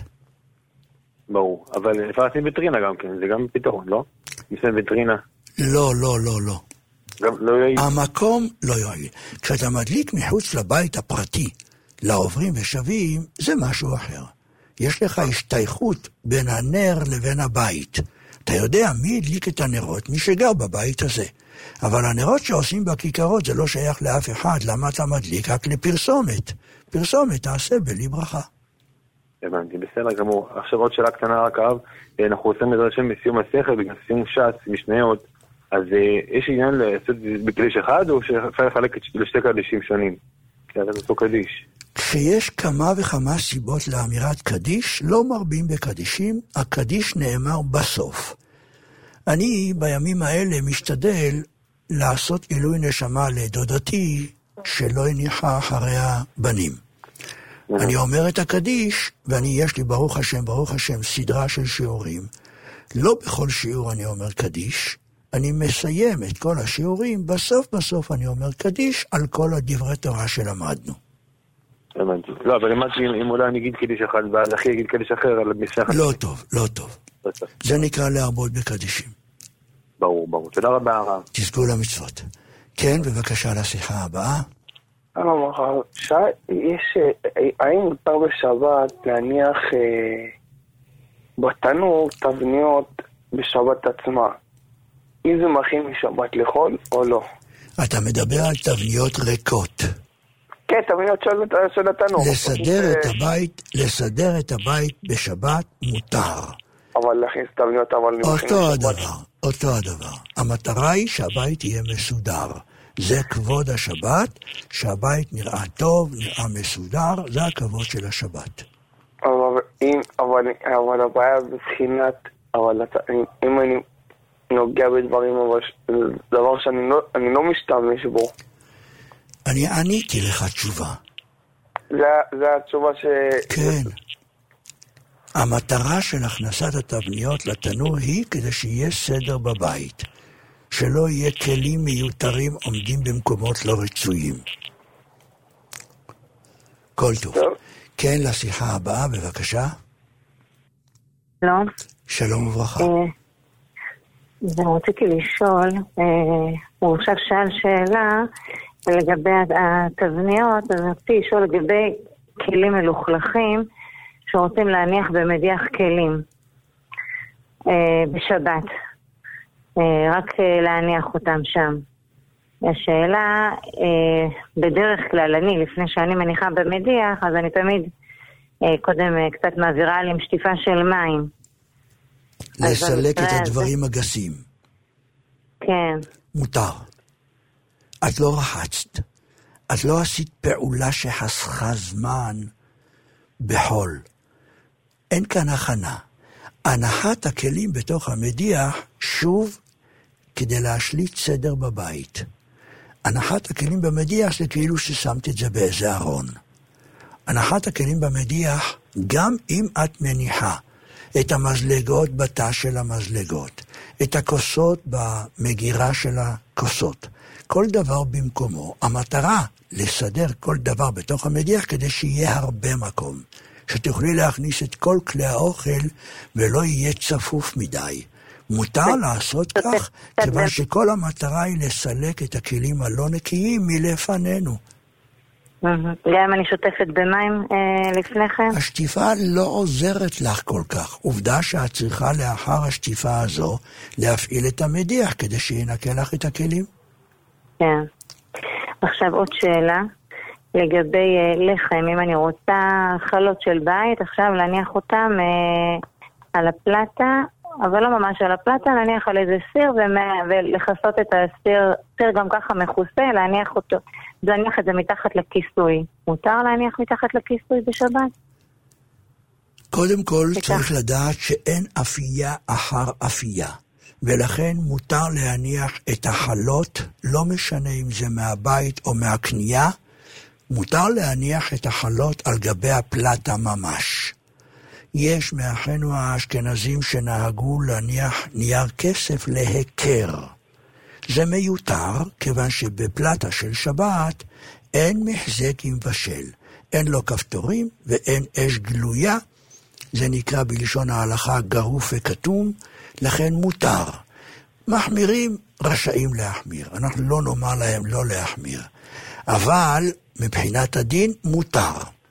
ברור, אבל אפשר לשים ויטרינה גם כן, זה גם פתרון, לא? נשים ויטרינה. לא. גם לא יועיל. המקום לא יועיל. כשאתה מדליק מחוץ לבית הפרטי, לעוברים ושבים, זה משהו אחר. יש לך השתייכות בין הנר לבין הבית. אתה יודע מי הדליק את הנרות, מי שגר בבית הזה. אבל הנרות שעושים בכיכרות זה לא שייך לאף אחד. למה אתה מדליק? רק לפרסומת. פרסומת תעשה בלי ברכה. הבנתי, בסדר גמור. עכשיו עוד שאלה קטנה רק אהב. אנחנו עושים את השם בסיום השכל, בגלל סיום שץ, משניות. אז יש עניין לעשות בקדיש אחד, או שאפשר לחלק לשתי קדישים שונים? כי זה אותו קדיש. כשיש כמה וכמה סיבות לאמירת קדיש, לא מרבים בקדישים, הקדיש נאמר בסוף. אני בימים האלה משתדל לעשות עילוי נשמה לדודתי, שלא הניחה אחריה בנים. אני אומר את הקדיש, יש לי ברוך השם, סדרה של שיעורים. לא בכל שיעור אני אומר קדיש, אני מסיים את כל השיעורים, בסוף אני אומר קדיש על כל הדברי תורה שלמדנו. לא, אבל למדתי אם אולי אני אגיד קדיש אחד, ואז אחי יגיד קדיש אחר על מסך. לא טוב. זה נקרא להרבות בקדישים. ברור. תודה רבה הרב. תזכו למצוות. כן, בבקשה לשיחה הבאה. שלום הרב. האם מותר בשבת להניח בתנור תבניות בשבת עצמה? אם זה מכין משבת לחול או לא? אתה מדבר על תבניות ריקות. כן, תבניות של התנור. לסדר את הבית בשבת מותר. אבל להכניס תבניות אותו הדבר. המטרה היא שהבית יהיה מסודר. זה כבוד השבת, שהבית נראה טוב, נראה מסודר, זה הכבוד של השבת. אבל הבעיה בבחינת, אם אני נוגע בדברים, אבל דבר שאני לא משתמש בו. אני עניתי לך תשובה. זה התשובה כן. המטרה של הכנסת התבניות לתנור היא כדי שיהיה סדר בבית. שלא יהיה כלים מיותרים עומדים במקומות לא רצויים. כל טוב. כן, לשיחה הבאה, בבקשה. שלום. שלום וברכה. רציתי לשאול, הוא עכשיו שאל שאלה לגבי התבניות, אז רציתי לשאול לגבי כלים מלוכלכים שרוצים להניח במדיח כלים בשבת. רק להניח אותם שם. השאלה, בדרך כלל אני, לפני שאני מניחה במדיח, אז אני תמיד קודם קצת מעבירה לי עם שטיפה של מים. לסלק את הדברים הגסים. כן. מותר. את לא רחצת. את לא עשית פעולה שחסכה זמן בחול. אין כאן הכנה. הנחת הכלים בתוך המדיח, שוב, כדי להשליט סדר בבית. הנחת הכלים במדיח זה כאילו ששמת את זה באיזה ארון. הנחת הכלים במדיח, גם אם את מניחה את המזלגות בתא של המזלגות, את הכוסות במגירה של הכוסות, כל דבר במקומו. המטרה לסדר כל דבר בתוך המדיח כדי שיהיה הרבה מקום. שתוכלי להכניס את כל כלי האוכל ולא יהיה צפוף מדי. מותר לעשות כך, כיוון שכל המטרה היא לסלק את הכלים הלא נקיים מלפנינו. גם אני שוטפת במים לפני כן? השטיפה לא עוזרת לך כל כך. עובדה שאת צריכה לאחר השטיפה הזו להפעיל את המדיח כדי שינקה לך את הכלים. כן. עכשיו עוד שאלה. לגבי לחם, אם אני רוצה חלות של בית, עכשיו להניח אותם על הפלטה, אבל לא ממש על הפלטה, להניח על איזה סיר ולחסות את הסיר גם ככה מכוסה, להניח את זה מתחת לכיסוי. מותר להניח מתחת לכיסוי בשבת? קודם כל צריך לדעת שאין אפייה אחר אפייה, ולכן מותר להניח את החלות, לא משנה אם זה מהבית או מהקנייה, מותר להניח את החלות על גבי הפלטה ממש. יש מאחינו האשכנזים שנהגו להניח נייר כסף להיכר. זה מיותר, כיוון שבפלטה של שבת אין מחזק עם בשל. אין לו כפתורים ואין אש גלויה, זה נקרא בלשון ההלכה גרוף וכתום, לכן מותר. מחמירים רשאים להחמיר, אנחנו לא נאמר להם לא להחמיר, אבל מבחינת הדין מותר.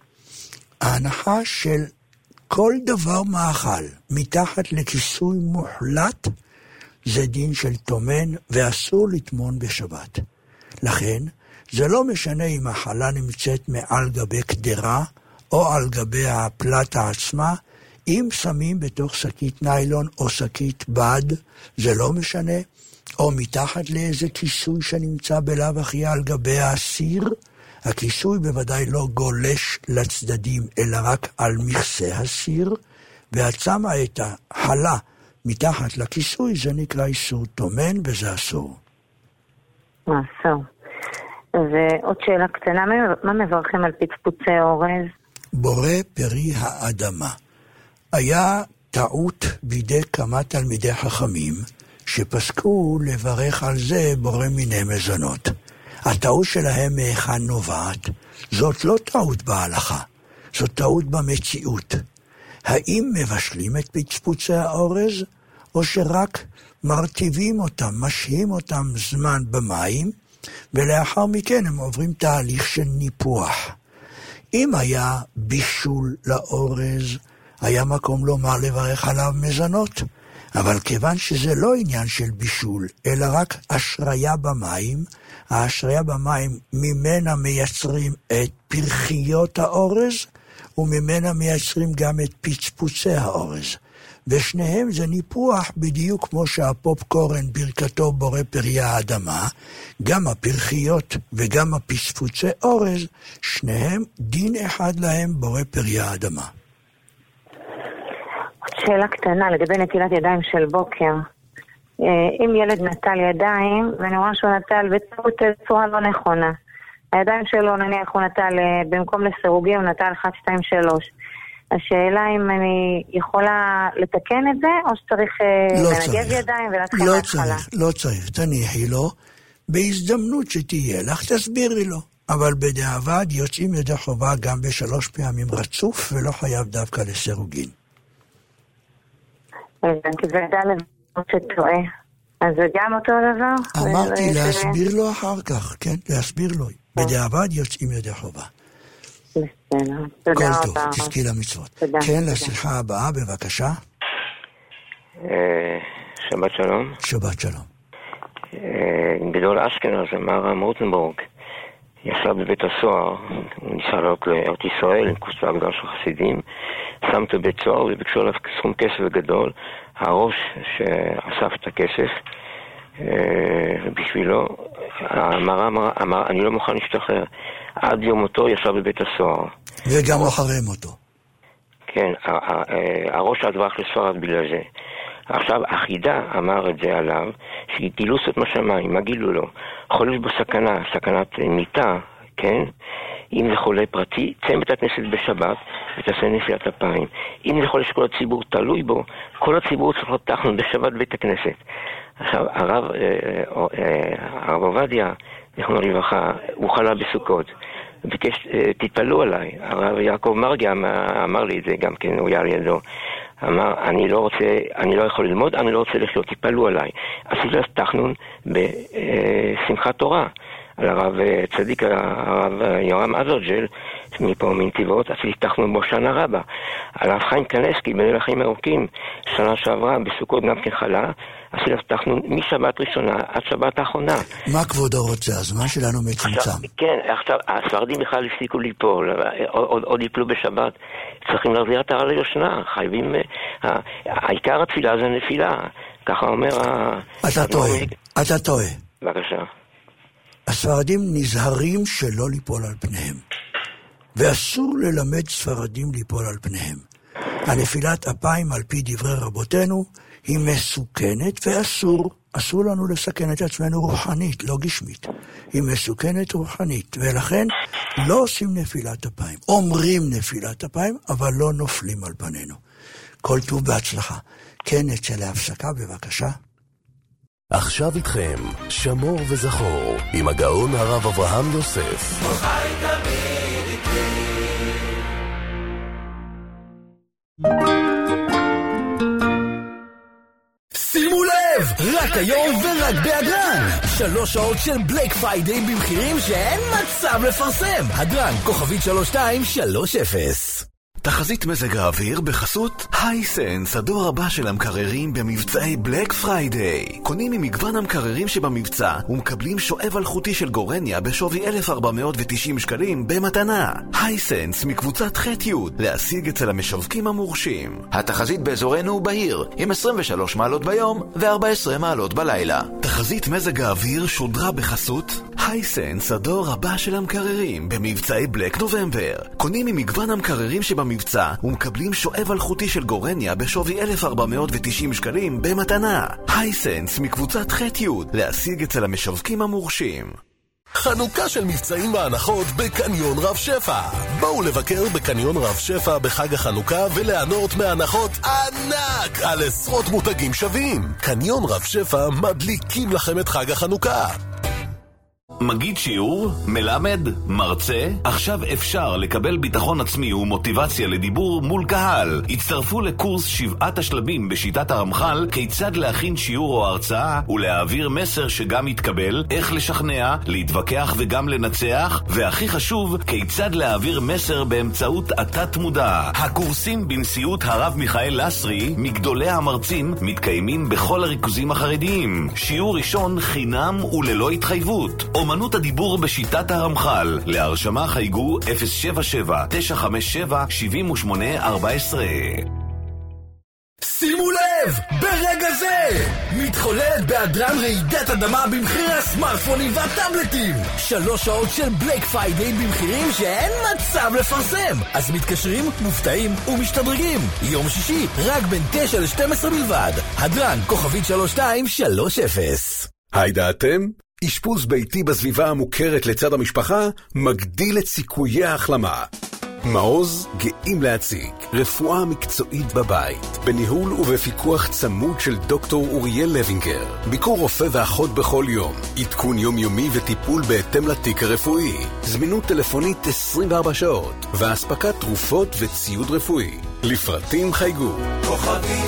ההנחה של כל דבר מאכל מתחת לכיסוי מוחלט זה דין של תומן ואסור לטמון בשבת. לכן זה לא משנה אם החלה נמצאת מעל גבי קדרה או על גבי הפלטה עצמה, אם שמים בתוך שקית ניילון או שקית בד, זה לא משנה, או מתחת לאיזה כיסוי שנמצא בלב אחיה על גבי הסיר, הכיסוי בוודאי לא גולש לצדדים, אלא רק על מכסה הסיר, ואת שמה את החלה מתחת לכיסוי, זה נקרא איסור תומן, וזה אסור. אסור. ועוד שאלה קטנה, מה מברכים על פצפוצי אורז? בורא פרי האדמה. היה טעות בידי כמה תלמידי חכמים, שפסקו לברך על זה בורא מיני מזונות. הטעות שלהם מהיכן נובעת? זאת לא טעות בהלכה, זאת טעות במציאות. האם מבשלים את פצפוצי האורז, או שרק מרטיבים אותם, משהים אותם זמן במים, ולאחר מכן הם עוברים תהליך של ניפוח. אם היה בישול לאורז, היה מקום לומר לברך עליו מזונות, אבל כיוון שזה לא עניין של בישול, אלא רק השריה במים, ההשריה במים ממנה מייצרים את פרחיות האורז, וממנה מייצרים גם את פצפוצי האורז. ושניהם זה ניפוח בדיוק כמו שהפופקורן ברכתו בורא פרי האדמה, גם הפרחיות וגם הפצפוצי אורז, שניהם דין אחד להם בורא פרי האדמה. שאלה קטנה לגבי נטילת ידיים של בוקר. אם ילד נטל ידיים, ואני רואה שהוא נטל בצורה לא נכונה. הידיים שלו, נניח הוא נטל, במקום לסירוגים, הוא נטל 1, 2, 3. השאלה אם אני יכולה לתקן את זה, או שצריך לנגב ידיים ולהתחיל מההתחלה? לא צריך, תניחי לו. בהזדמנות שתהיה לך, תסבירי לו. אבל בדיעבד יוצאים ידי חובה גם ב3 פעמים רצוף, ולא חייב דווקא לסירוגין. הבנתי, וידע לבנות שטועה. אז זה גם אותו דבר? אמרתי להסביר לו אחר כך, כן? להסביר לו. בדיעבד יוצאים ידי חובה. כל טוב, תזכי למצוות. כן, לשיחה הבאה, בבקשה. שבת שלום. שבת שלום. גדול אשכנז, אמר רוטנבורג, ישב בבית הסוהר, הוא ניסה לעלות לארץ ישראל עם קבוצה גדולה של חסידים, שם אותו בבית סוהר וביקשו עליו סכום כסף גדול. הראש שאסף את הכסף בשבילו, אמר, אני לא מוכן להשתחרר. עד יום מותו ישב בבית הסוהר. וגם אחרי מותו. כן, הראש הדבח לספרד בגלל זה. עכשיו, החידה אמר את זה עליו, שגילו סות משמיים, מה גילו לו? חולש בו סכנה, סכנת מיטה, כן? אם זה חולה פרטי, צא מבית הכנסת בשבת ותעשה נפילת אפיים. אם זה חולה שכל הציבור תלוי בו, כל הציבור צריך לתחנו בשבת בית הכנסת. עכשיו, הרב עובדיה, זכרונו לברכה, הוא חלה בסוכות. ביקש, תתפלו עליי. הרב יעקב מרגי אמר לי את זה גם כן, הוא היה על ידו. אמר, אני לא יכול ללמוד, אני לא רוצה לחיות, תתפלו עליי. עשיתי אז תחנון בשמחת תורה. על הרב צדיק, הרב יורם אזרג'ל, מפה מנתיבות, עשיתי תחנון בשנה רבה. על הרב חיים קנסקי, בני לחיים ארוכים, שנה שעברה, בסוכות גם כן חלה, עשיתי תחנון משבת ראשונה עד שבת האחרונה. מה כבודו רוצה? הזמן שלנו מצומצם. כן, עכשיו, הספרדים בכלל הפסיקו ליפול, עוד יפלו בשבת, צריכים להחזיר את הרע ליושנה, חייבים, העיקר התפילה זה נפילה, ככה אומר אתה טועה. בבקשה. הספרדים נזהרים שלא ליפול על פניהם, ואסור ללמד ספרדים ליפול על פניהם. הנפילת אפיים על פי דברי רבותינו היא מסוכנת אסור לנו לסכן את עצמנו רוחנית, לא גשמית. היא מסוכנת רוחנית, ולכן לא עושים נפילת אפיים. אומרים נפילת אפיים, אבל לא נופלים על פנינו. כל טוב בהצלחה. כן, נצא להפסקה, בבקשה. עכשיו איתכם, שמור וזכור, עם הגאון הרב אברהם יוסף. חי תמיד איתי. שימו לב! רק היום ורק בהדרן! 3 שעות של בלק פריידיי במחירים שאין מצב לפרסם! הדרן, כוכבית 3230. תחזית מזג האוויר בחסות הייסנס, הדור הבא של המקררים במבצעי בלק פריידיי. קונים ממגוון המקררים שבמבצע ומקבלים שואב אלחוטי של גורניה בשווי 1,490 שקלים במתנה. הייסנס מקבוצת ח'-י' להשיג אצל המשווקים המורשים. התחזית באזורנו בהיר, עם 23 מעלות ביום ו-14 מעלות בלילה. תחזית מזג האוויר שודרה בחסות הייסנס, הדור הבא של המקררים במבצעי בלק נובמבר. קונים ממגוון המקררים שבמבצע ומקבלים שואב אלחוטי של גורניה בשווי 1,490 שקלים במתנה. הייסנס מקבוצת ח'-י' להשיג אצל המשווקים המורשים. חנוכה של מבצעים והנחות בקניון רב שפע. בואו לבקר בקניון רב שפע בחג החנוכה ולהנות מהנחות ענק על עשרות מותגים שווים. קניון רב שפע מדליקים לכם את חג החנוכה. מגיד שיעור, מלמד, מרצה, עכשיו אפשר לקבל ביטחון עצמי ומוטיבציה לדיבור מול קהל. הצטרפו לקורס 7 השלבים בשיטת הרמח"ל, כיצד להכין שיעור או הרצאה ולהעביר מסר שגם יתקבל, איך לשכנע, להתווכח וגם לנצח, והכי חשוב, כיצד להעביר מסר באמצעות התת מודע. הקורסים בנשיאות הרב מיכאל לסרי, מגדולי המרצים, מתקיימים בכל הריכוזים החרדיים. שיעור ראשון חינם וללא התחייבות. אומנות הדיבור בשיטת הרמח"ל. להרשמה חייגו 077-957-7814. שימו לב! ברגע זה! מתחוללת בהדרן רעידת אדמה במחירי הסמארטפונים והטאבלטים! 3 שעות של בלק פריידיי במחירים שאין מצב לפרסם! אז מתקשרים, מופתעים ומשתדרגים! יום שישי, רק בין 9 ל-12 בלבד! הדרן, כוכבית 3230. הידעתם? אשפוז ביתי בסביבה המוכרת לצד המשפחה מגדיל את סיכויי ההחלמה. מעוז גאים להציג רפואה מקצועית בבית, בניהול ובפיקוח צמוד של דוקטור אוריאל לוינגר. ביקור רופא ואחות בכל יום, עדכון יומיומי וטיפול בהתאם לתיק הרפואי, זמינות טלפונית 24 שעות, והספקת תרופות וציוד רפואי. לפרטים חייגו כוכבית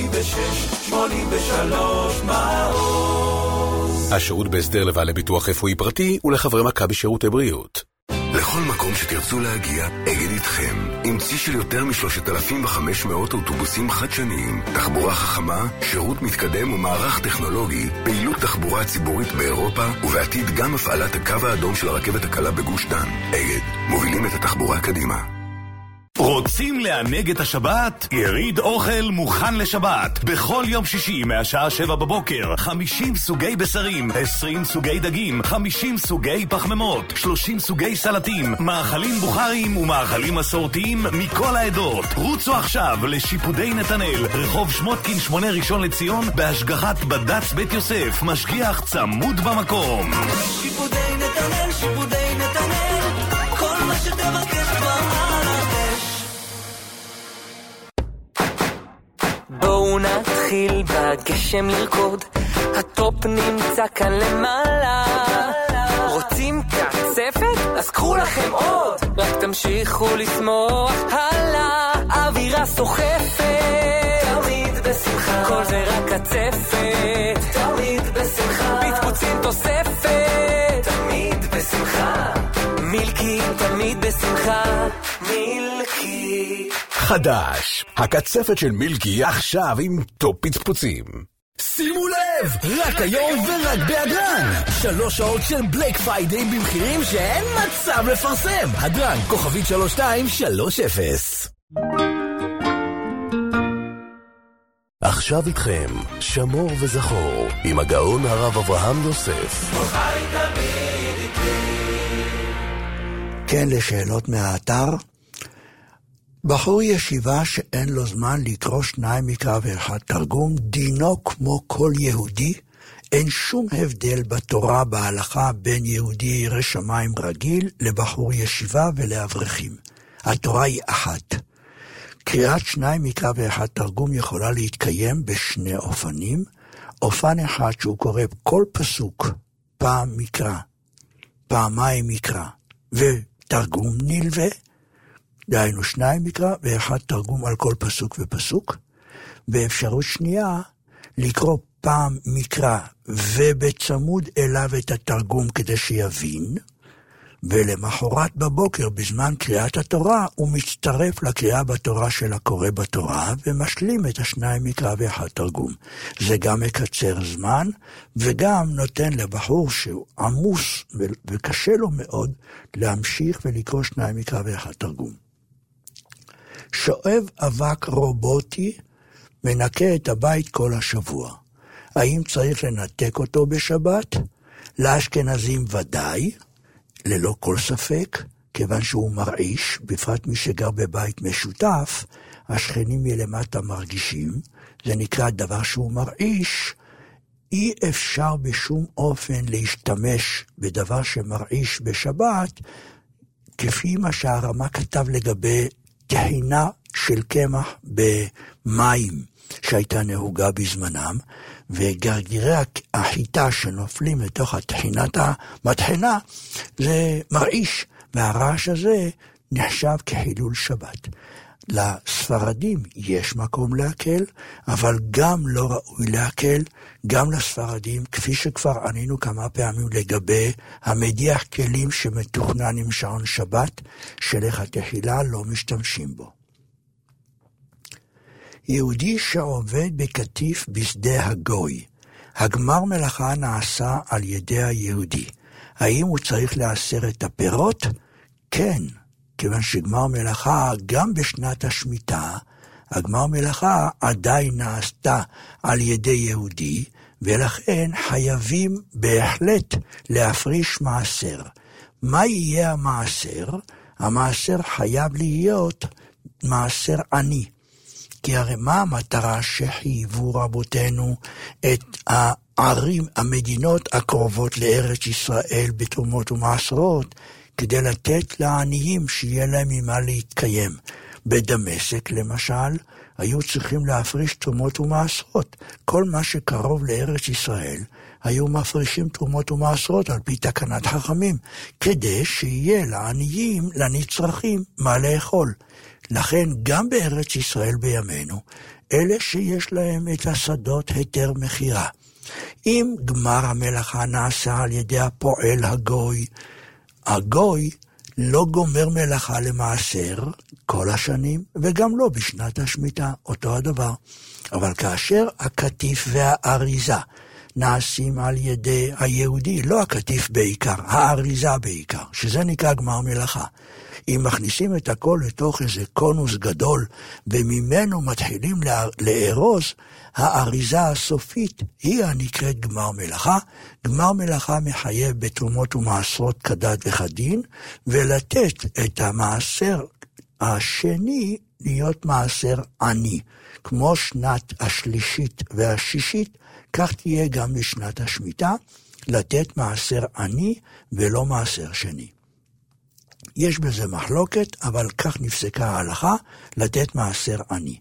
8683 מעוז. השירות בהסדר לבעלי ביטוח רפואי פרטי ולחברי מכבי שירותי בריאות. לכל מקום שתרצו להגיע, אגד איתכם. עם צי של יותר מ-3,500 אוטובוסים חדשניים, תחבורה חכמה, שירות מתקדם ומערך טכנולוגי, פעילות תחבורה ציבורית באירופה, ובעתיד גם הפעלת הקו האדום של הרכבת הקלה בגוש דן. אגד, מובילים את התחבורה קדימה. רוצים לענג את השבת? יריד אוכל מוכן לשבת. בכל יום שישי מהשעה 7 בבוקר 50 סוגי בשרים, 20 סוגי דגים, 50 סוגי פחמימות, 30 סוגי סלטים, מאכלים בוכריים ומאכלים מסורתיים מכל העדות. רוצו עכשיו לשיפודי נתנאל, רחוב שמותקין 8 ראשון לציון, בהשגחת בד"ץ בית יוסף, משגיח צמוד במקום. שיפודי נתנאל, שיפודי נתנאל, כל מה שתבקש בואו נתחיל בגשם לרקוד, הטופ נמצא כאן למעלה. רוצים קצפת? אז קחו לכם עוד, רק תמשיכו לשמוח הלאה. אווירה סוחפת, תמיד בשמחה, כל זה רק קצפת, תמיד בשמחה. פצפוצים תוספת, תמיד בשמחה. מילקי תמיד בשמחה, מילקי. חדש, הקצפת של מילקי עכשיו עם טופ פצפוצים. שימו לב! רק היום ורק בהדרן! 3 שעות של בלק פריידיי במחירים שאין מצב לפרסם! הדרן, כוכבית 3230. עכשיו איתכם, שמור וזכור, עם הגאון הרב אברהם יוסף. חי תמיד איתי. כן, לשאלות מהאתר. בחור ישיבה שאין לו זמן לקרוא 2 מקרא ואחד תרגום, דינו כמו כל יהודי, אין שום הבדל בתורה בהלכה בין יהודי ירא שמיים רגיל לבחור ישיבה ולאברכים. התורה היא אחת. קריאת 2 מקרא ואחד תרגום יכולה להתקיים בשני אופנים. אופן אחד שהוא קורא כל פסוק, פעם מקרא, פעמיים מקרא, ותרגום נלווה, דהיינו 2 מקרא ואחד תרגום על כל פסוק ופסוק. באפשרות שנייה, לקרוא פעם מקרא ובצמוד אליו את התרגום כדי שיבין, ולמחרת בבוקר בזמן קריאת התורה הוא מצטרף לקריאה בתורה של הקורא בתורה ומשלים את 2 מקרא ואחד תרגום. זה גם מקצר זמן וגם נותן לבחור שהוא עמוס וקשה לו מאוד להמשיך ולקרוא 2 מקרא ואחד תרגום. שואב אבק רובוטי מנקה את הבית כל השבוע. האם צריך לנתק אותו בשבת? לאשכנזים ודאי, ללא כל ספק, כיוון שהוא מרעיש, בפרט מי שגר בבית משותף, השכנים מלמטה מרגישים, זה נקרא דבר שהוא מרעיש, אי אפשר בשום אופן להשתמש בדבר שמרעיש בשבת, כפי מה שהרמ"א כתב לגבי טחינה של קמח במים שהייתה נהוגה בזמנם, וגרגירי החיטה שנופלים לתוך הטחינת המטחנה זה מרעיש, והרעש הזה נחשב כחילול שבת. לספרדים יש מקום להקל, אבל גם לא ראוי להקל, גם לספרדים, כפי שכבר ענינו כמה פעמים לגבי המדיח כלים שמתוכנן עם שעון שבת, שלכתחילה לא משתמשים בו. יהודי שעובד בקטיף בשדה הגוי, הגמר מלאכה נעשה על ידי היהודי. האם הוא צריך לאסר את הפירות? כן, כיוון שגמר מלאכה גם בשנת השמיטה, הגמר מלאכה עדיין נעשתה על ידי יהודי, ולכן חייבים בהחלט להפריש מעשר. מה יהיה המעשר? המעשר חייב להיות מעשר עני. כי הרי מה המטרה שחייבו רבותינו את הערים, המדינות הקרובות לארץ ישראל בתרומות ומעשרות, כדי לתת לעניים שיהיה להם ממה להתקיים. בדמשק למשל, היו צריכים להפריש תרומות ומעשרות. כל מה שקרוב לארץ ישראל, היו מפרישים תרומות ומעשרות על פי תקנת חכמים, כדי שיהיה לעניים, לנצרכים, מה לאכול. לכן גם בארץ ישראל בימינו, אלה שיש להם את השדות היתר מחירה. אם גמר המלאכה נעשה על ידי הפועל הגוי, הגוי לא גומר מלאכה למעשר כל השנים, וגם לא בשנת השמיטה, אותו הדבר. אבל כאשר הקטיף והאריזה נעשים על ידי היהודי, לא הקטיף בעיקר, האריזה בעיקר, שזה נקרא גמר מלאכה. אם מכניסים את הכל לתוך איזה קונוס גדול, וממנו מתחילים לארוז, האריזה הסופית היא הנקראת גמר מלאכה. גמר מלאכה מחייב בתרומות ומעשרות כדת וכדין, ולתת את המעשר השני להיות מעשר עני. כמו שנת השלישית והשישית, כך תהיה גם בשנת השמיטה, לתת מעשר עני ולא מעשר שני. יש בזה מחלוקת, אבל כך נפסקה ההלכה, לתת מעשר עני.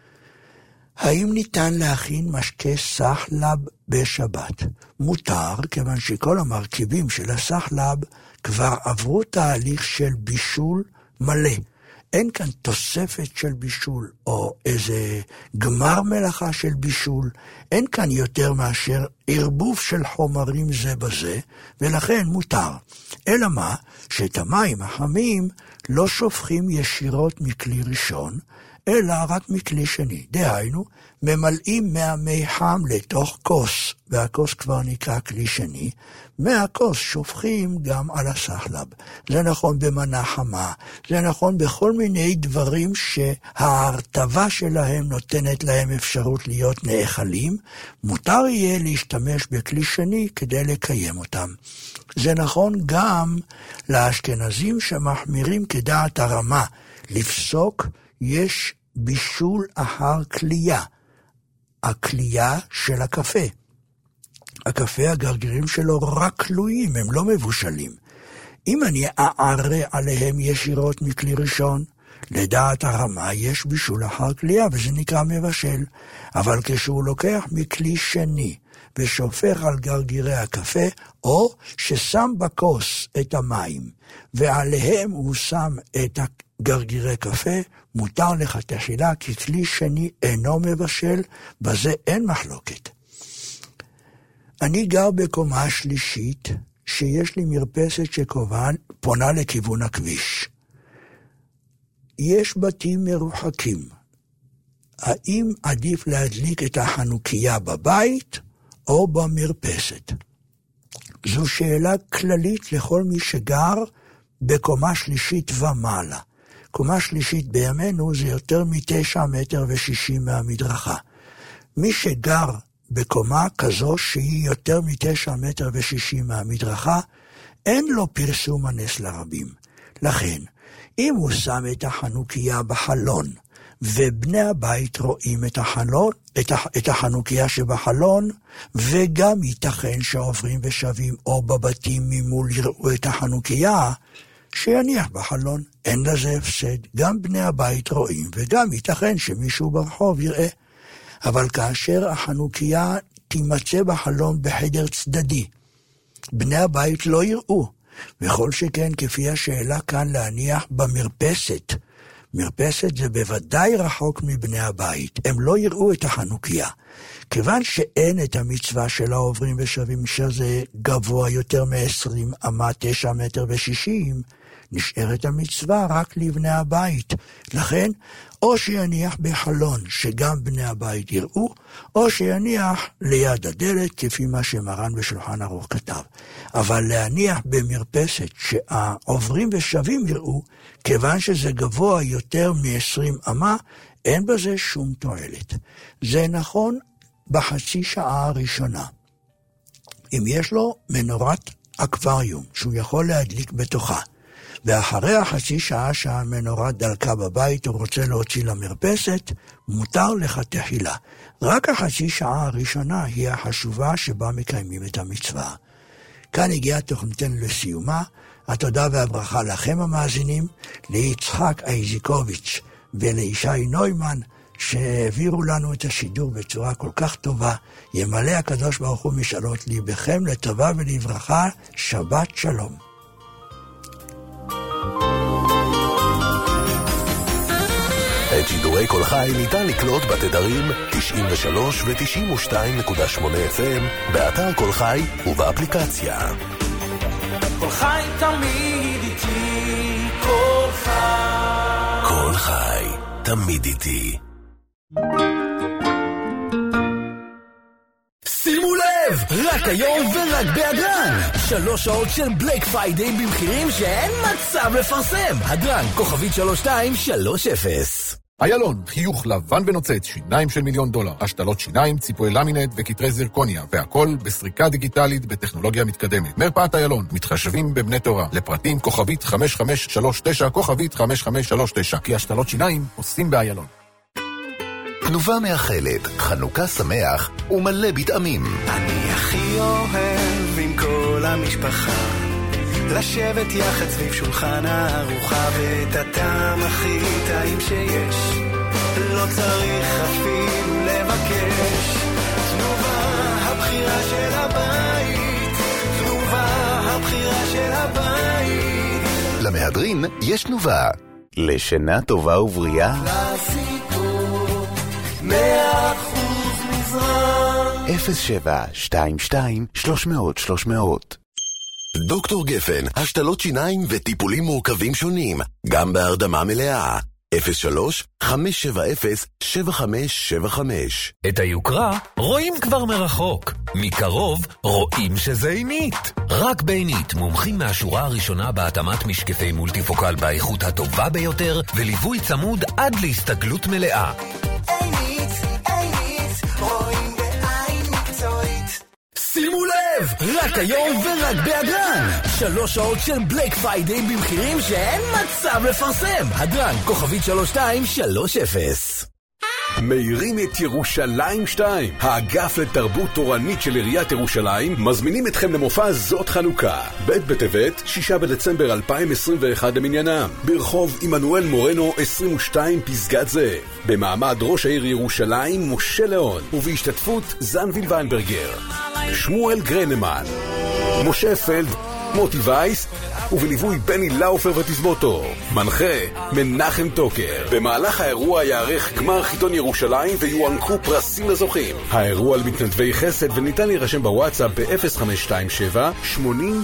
האם ניתן להכין משקה סחלב בשבת? מותר, כיוון שכל המרכיבים של הסחלב כבר עברו תהליך של בישול מלא. אין כאן תוספת של בישול, או איזה גמר מלאכה של בישול. אין כאן יותר מאשר ערבוב של חומרים זה בזה, ולכן מותר. אלא מה? שאת המים החמים לא שופכים ישירות מכלי ראשון, אלא רק מכלי שני. דהיינו, ממלאים מהמי חם לתוך כוס, והכוס כבר נקרא כלי שני, מהכוס שופכים גם על הסחלב. זה נכון במנה חמה, זה נכון בכל מיני דברים שההרטבה שלהם נותנת להם אפשרות להיות נאכלים, מותר יהיה להשתמש בכלי שני כדי לקיים אותם. זה נכון גם לאשכנזים שמחמירים כדעת הרמה, לפסוק יש בישול אחר קלייה, הקלייה של הקפה. הקפה, הגרגירים שלו רק קלויים, הם לא מבושלים. אם אני אערה עליהם ישירות מכלי ראשון, לדעת הרמה יש בישול אחר קלייה, וזה נקרא מבשל. אבל כשהוא לוקח מכלי שני, ושופך על גרגירי הקפה, או ששם בכוס את המים, ועליהם הוא שם את גרגירי קפה, מותר לך תחילה, כי כלי שני אינו מבשל, בזה אין מחלוקת. אני גר בקומה שלישית, שיש לי מרפסת שפונה לכיוון הכביש. יש בתים מרוחקים. האם עדיף להדליק את החנוכיה בבית או במרפסת? זו שאלה כללית לכל מי שגר בקומה שלישית ומעלה. קומה שלישית בימינו זה יותר מ9.60 מטר מהמדרכה. מי שגר בקומה כזו שהיא יותר מ9.60 מטר מהמדרכה, אין לו פרסום הנס לרבים. לכן, אם הוא שם את החנוכיה בחלון, ובני הבית רואים את החלון, את החנוכיה שבחלון, וגם ייתכן שעוברים ושבים או בבתים ממול יראו את החנוכיה, שיניח בחלון, אין לזה הפסד, גם בני הבית רואים, וגם ייתכן שמישהו ברחוב יראה. אבל כאשר החנוכיה תימצא בחלון בחדר צדדי, בני הבית לא יראו, וכל שכן כפי השאלה כאן להניח במרפסת. מרפסת זה בוודאי רחוק מבני הבית, הם לא יראו את החנוכיה. כיוון שאין את המצווה של העוברים ושבים, שזה גבוה יותר מ20 אמה 9.60 מטר, נשארת המצווה רק לבני הבית. לכן, או שיניח בחלון שגם בני הבית יראו, או שיניח ליד הדלת, כפי מה שמרן בשולחן ערוך כתב. אבל להניח במרפסת שהעוברים ושבים יראו, כיוון שזה גבוה יותר מ20 אמה, אין בזה שום תועלת. זה נכון בחצי שעה הראשונה. אם יש לו מנורת אקווריום שהוא יכול להדליק בתוכה, ואחרי החצי שעה שהמנורה דלקה בבית הוא רוצה להוציא למרפסת, מותר לך תחילה. רק החצי שעה הראשונה היא החשובה שבה מקיימים את המצווה. כאן הגיעה תוכניתנו לסיומה. התודה והברכה לכם המאזינים, ליצחק איזיקוביץ' ולישי נוימן, שהעבירו לנו את השידור בצורה כל כך טובה. ימלא הקדוש ברוך הוא משאלות ליבכם לטובה ולברכה. שבת שלום. את שידורי כל חי ניתן לקלוט בתדרים 93 ו-92.8 FM, באתר כל חי ובאפליקציה. כל חי תמיד איתי, כל חי. כל חי תמיד איתי. שימו לב, רק היום ורק בהדרן 3 שעות של בלק פריידיי במחירים שאין מצב לפרסם. הדרן, כוכבית 3230. איילון, חיוך לבן ונוצץ, שיניים של $1,000,000, השתלות שיניים, ציפוי למינט וכתרי זרקוניה, והכל בסריקה דיגיטלית בטכנולוגיה מתקדמת. מרפאת איילון, מתחשבים בבני תורה, לפרטים כוכבית 5539, כוכבית 5539, כי השתלות שיניים עושים באיילון. תנובה מאחלת, חנוכה שמח ומלא בטעמים. אני הכי אוהב עם כל המשפחה, לשבת יחד סביב שולחן הארוחה, ואת הטעם הכי טעים שיש, לא צריך אפילו לבקש. תנובה הבחירה של הבית, תנובה הבחירה של הבית. למהדרין יש תנובה, לשינה טובה ובריאה. לסיפור 100% מזרם 0722-300-300. דוקטור גפן, השתלות שיניים וטיפולים מורכבים שונים, גם בהרדמה מלאה. 03-570-7575. את היוקרה רואים כבר מרחוק, מקרוב רואים שזה עינית. רק בעינית, מומחים מהשורה הראשונה בהתאמת משקפי מולטיפוקל באיכות הטובה ביותר, וליווי צמוד עד להסתגלות מלאה. עינית, רואים בעין מקצועית. שימו לב! לב! רק היום ורק בהדרן! 3 שעות של בלק פריידיי במחירים שאין מצב לפרסם! הדרן, כוכבית 3230. מאירים את ירושלים 2. האגף לתרבות תורנית של עיריית ירושלים מזמינים אתכם למופע זאת חנוכה. ב' בטבת, 6 בדצמבר 2021 למניינם. ברחוב עמנואל מורנו 22 פסגת זאב. במעמד ראש העיר ירושלים משה ליאון. ובהשתתפות זנביל ויינברגר, שמואל גרנמן, משה פלד, מוטי וייס, ובליווי בני לאופר ותזמורתו. מנחה מנחם טוקר. במהלך האירוע יערך גמר חידון ירושלים ויוענקו פרסים לזוכים. האירוע על מתנדבי חסד וניתן להירשם בוואטסאפ ב-0527-80-90-10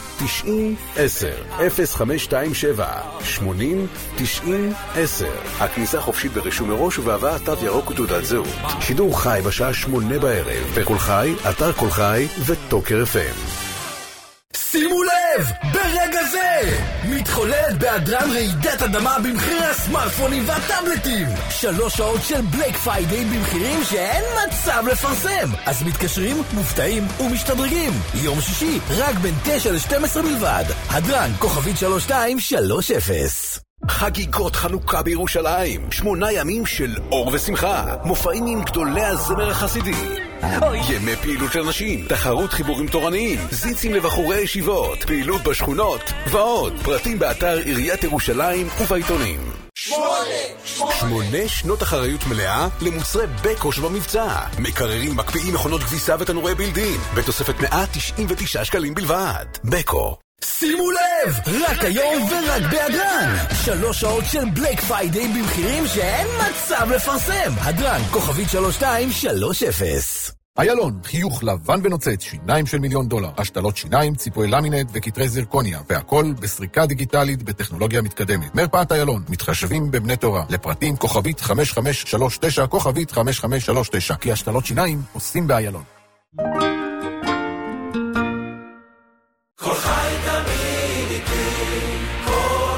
0527-80-90-10. הכניסה חופשית ברישום מראש ובהבאת תו ירוק ותעודת זהות. שידור חי בשעה 8 בערב בכל חי, אתר כל חי וטוקר FM. שימו לב! ברגע זה! מתחוללת בהדרן רעידת אדמה במחירי הסמארטפונים והטאבלטים! 3 שעות של בלק פריידיי במחירים שאין מצב לפרסם! אז מתקשרים, מופתעים ומשתדרגים! יום שישי, רק בין 9 ל-12 בלבד! הדרן, כוכבית 3230. חגיגות חנוכה בירושלים, 8 ימים של אור ושמחה, מופעים עם גדולי הזמר החסידי, ימי פעילות של נשים, תחרות חיבורים תורניים, זיצים לבחורי ישיבות, פעילות בשכונות ועוד. פרטים באתר עיריית ירושלים ובעיתונים. 8 שנות אחריות מלאה למוצרי בקו שבמבצע. מקררים, מקפיאים, מכונות כביסה ותנורי בילדין בתוספת 199 שקלים בלבד. בקו. שימו לב! רק היום ורק בהדרן! 3 שעות של בלק פריידיי במחירים שאין מצב לפרסם! הדרן, כוכבית 3230. איילון, חיוך לבן ונוצץ, שיניים של $1,000,000, השתלות שיניים, ציפוי למינט וכתרי זירקוניה, והכל בסריקה דיגיטלית בטכנולוגיה מתקדמת. מרפאת איילון, מתחשבים בבני תורה. לפרטים כוכבית 5539, כוכבית 5539, כי השתלות שיניים עושים באיילון. כל חי תמיד איתי, כל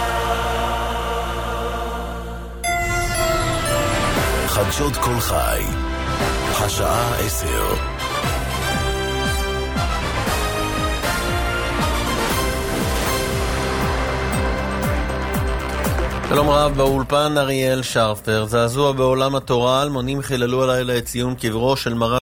חי. חדשות כל חי, השעה 10. שלום רב, באולפן אריאל שרפר. זעזוע בעולם התורה, אלמונים חיללו הלילה את ציון קברו של מרן